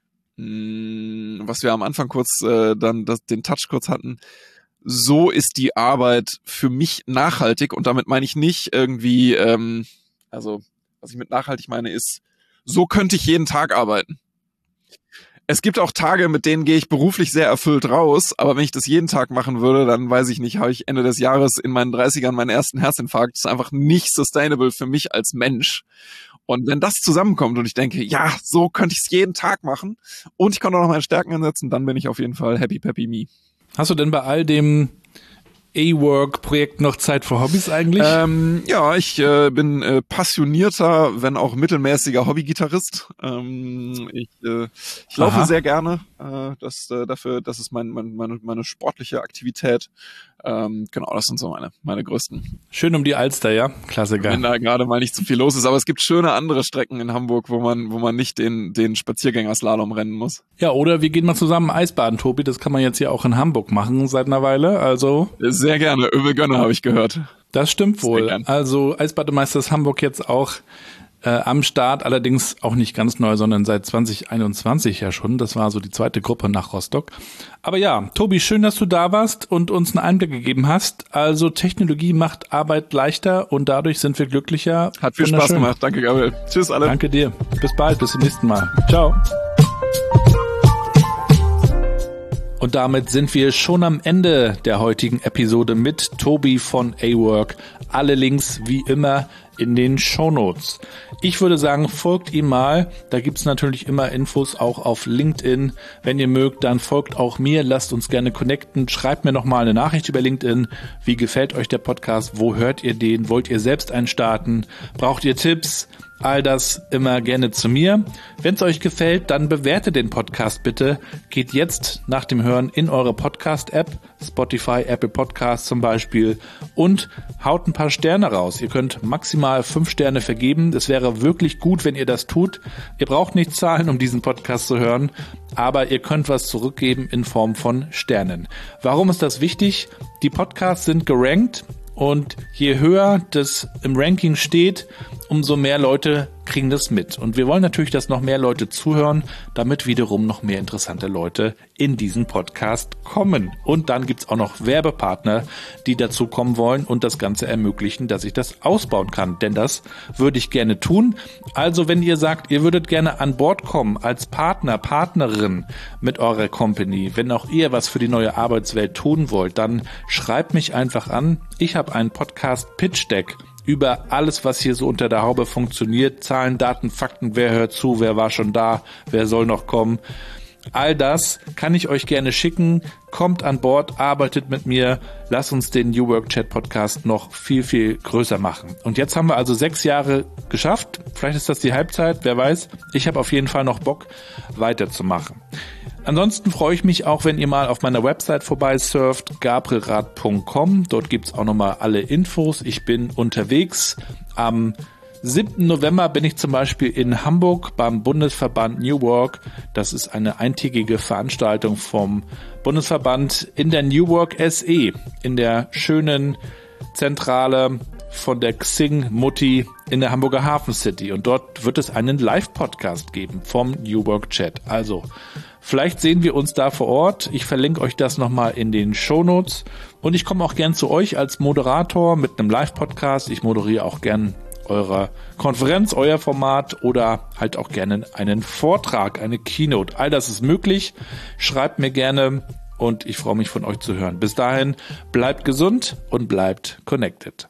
was wir am Anfang kurz den Touch kurz hatten, so ist die Arbeit für mich nachhaltig und damit meine ich nicht irgendwie, also was ich mit nachhaltig meine ist, so könnte ich jeden Tag arbeiten. Es gibt auch Tage, mit denen gehe ich beruflich sehr erfüllt raus, aber wenn ich das jeden Tag machen würde, dann weiß ich nicht, habe ich Ende des Jahres in meinen 30ern meinen ersten Herzinfarkt. Das ist einfach nicht sustainable für mich als Mensch. Und wenn das zusammenkommt und ich denke, ja, so könnte ich es jeden Tag machen und ich kann auch noch meine Stärken einsetzen, dann bin ich auf jeden Fall happy peppy me. Hast du denn bei all dem A-Work-Projekt noch Zeit für Hobbys eigentlich? Ja, ich bin passionierter, wenn auch mittelmäßiger Hobbygitarrist. Ich laufe sehr gerne. Das ist meine sportliche Aktivität. Genau, das sind so meine größten. Schön um die Alster, ja? Klassiker. Wenn da gerade mal nicht so viel los ist, aber es gibt schöne andere Strecken in Hamburg, wo man nicht den Spaziergängerslalom rennen muss. Ja, oder wir gehen mal zusammen Eisbaden, Tobi. Das kann man jetzt hier auch in Hamburg machen seit einer Weile. Also sehr gerne. Övelgönner habe ich gehört. Das stimmt wohl. Also Eisbademeister ist Hamburg jetzt auch am Start, allerdings auch nicht ganz neu, sondern seit 2021 ja schon. Das war so die zweite Gruppe nach Rostock. Aber ja, Tobi, schön, dass du da warst und uns einen Einblick gegeben hast. Also Technologie macht Arbeit leichter und dadurch sind wir glücklicher. Hat viel Spaß gemacht. Danke, Gabriel. Tschüss alle. Danke dir. Bis bald, bis zum nächsten Mal. Ciao. Und damit sind wir schon am Ende der heutigen Episode mit Tobi von A-Work. Alle Links wie immer in den Shownotes. Ich würde sagen, folgt ihm mal. Da gibt's natürlich immer Infos auch auf LinkedIn. Wenn ihr mögt, dann folgt auch mir. Lasst uns gerne connecten. Schreibt mir nochmal eine Nachricht über LinkedIn. Wie gefällt euch der Podcast? Wo hört ihr den? Wollt ihr selbst einen starten? Braucht ihr Tipps? All das immer gerne zu mir. Wenn es euch gefällt, dann bewertet den Podcast bitte. Geht jetzt nach dem Hören in eure Podcast-App, Spotify, Apple Podcasts zum Beispiel, und haut ein paar Sterne raus. Ihr könnt maximal 5 Sterne vergeben. Es wäre wirklich gut, wenn ihr das tut. Ihr braucht nicht zahlen, um diesen Podcast zu hören, aber ihr könnt was zurückgeben in Form von Sternen. Warum ist das wichtig? Die Podcasts sind gerankt Und je höher das im Ranking steht, umso mehr Leute kriegen das mit. Und wir wollen natürlich, dass noch mehr Leute zuhören, damit wiederum noch mehr interessante Leute in diesen Podcast kommen. Und dann gibt's auch noch Werbepartner, die dazu kommen wollen und das Ganze ermöglichen, dass ich das ausbauen kann. Denn das würde ich gerne tun. Also wenn ihr sagt, ihr würdet gerne an Bord kommen als Partner, Partnerin mit eurer Company, wenn auch ihr was für die neue Arbeitswelt tun wollt, dann schreibt mich einfach an. Ich habe einen Podcast-Pitch-Deck über alles, was hier so unter der Haube funktioniert. Zahlen, Daten, Fakten, wer hört zu, wer war schon da, wer soll noch kommen. All das kann ich euch gerne schicken. Kommt an Bord, arbeitet mit mir. Lasst uns den New Work Chat Podcast noch viel, viel größer machen. Und jetzt haben wir also 6 Jahre geschafft. Vielleicht ist das die Halbzeit, wer weiß. Ich habe auf jeden Fall noch Bock, weiterzumachen. Ansonsten freue ich mich auch, wenn ihr mal auf meiner Website vorbeisurft, gabrielrath.com. Dort gibt's auch nochmal alle Infos. Ich bin unterwegs. Am 7. November bin ich zum Beispiel in Hamburg beim Bundesverband New Work. Das ist eine eintägige Veranstaltung vom Bundesverband in der New Work SE, in der schönen Zentrale von der Xing-Mutti in der Hamburger Hafen City. Und dort wird es einen Live-Podcast geben vom New Work Chat. Also vielleicht sehen wir uns da vor Ort. Ich verlinke euch das nochmal in den Shownotes. Und ich komme auch gern zu euch als Moderator mit einem Live-Podcast. Ich moderiere auch gern eure Konferenz, euer Format oder halt auch gerne einen Vortrag, eine Keynote. All das ist möglich. Schreibt mir gerne und ich freue mich von euch zu hören. Bis dahin, bleibt gesund und bleibt connected.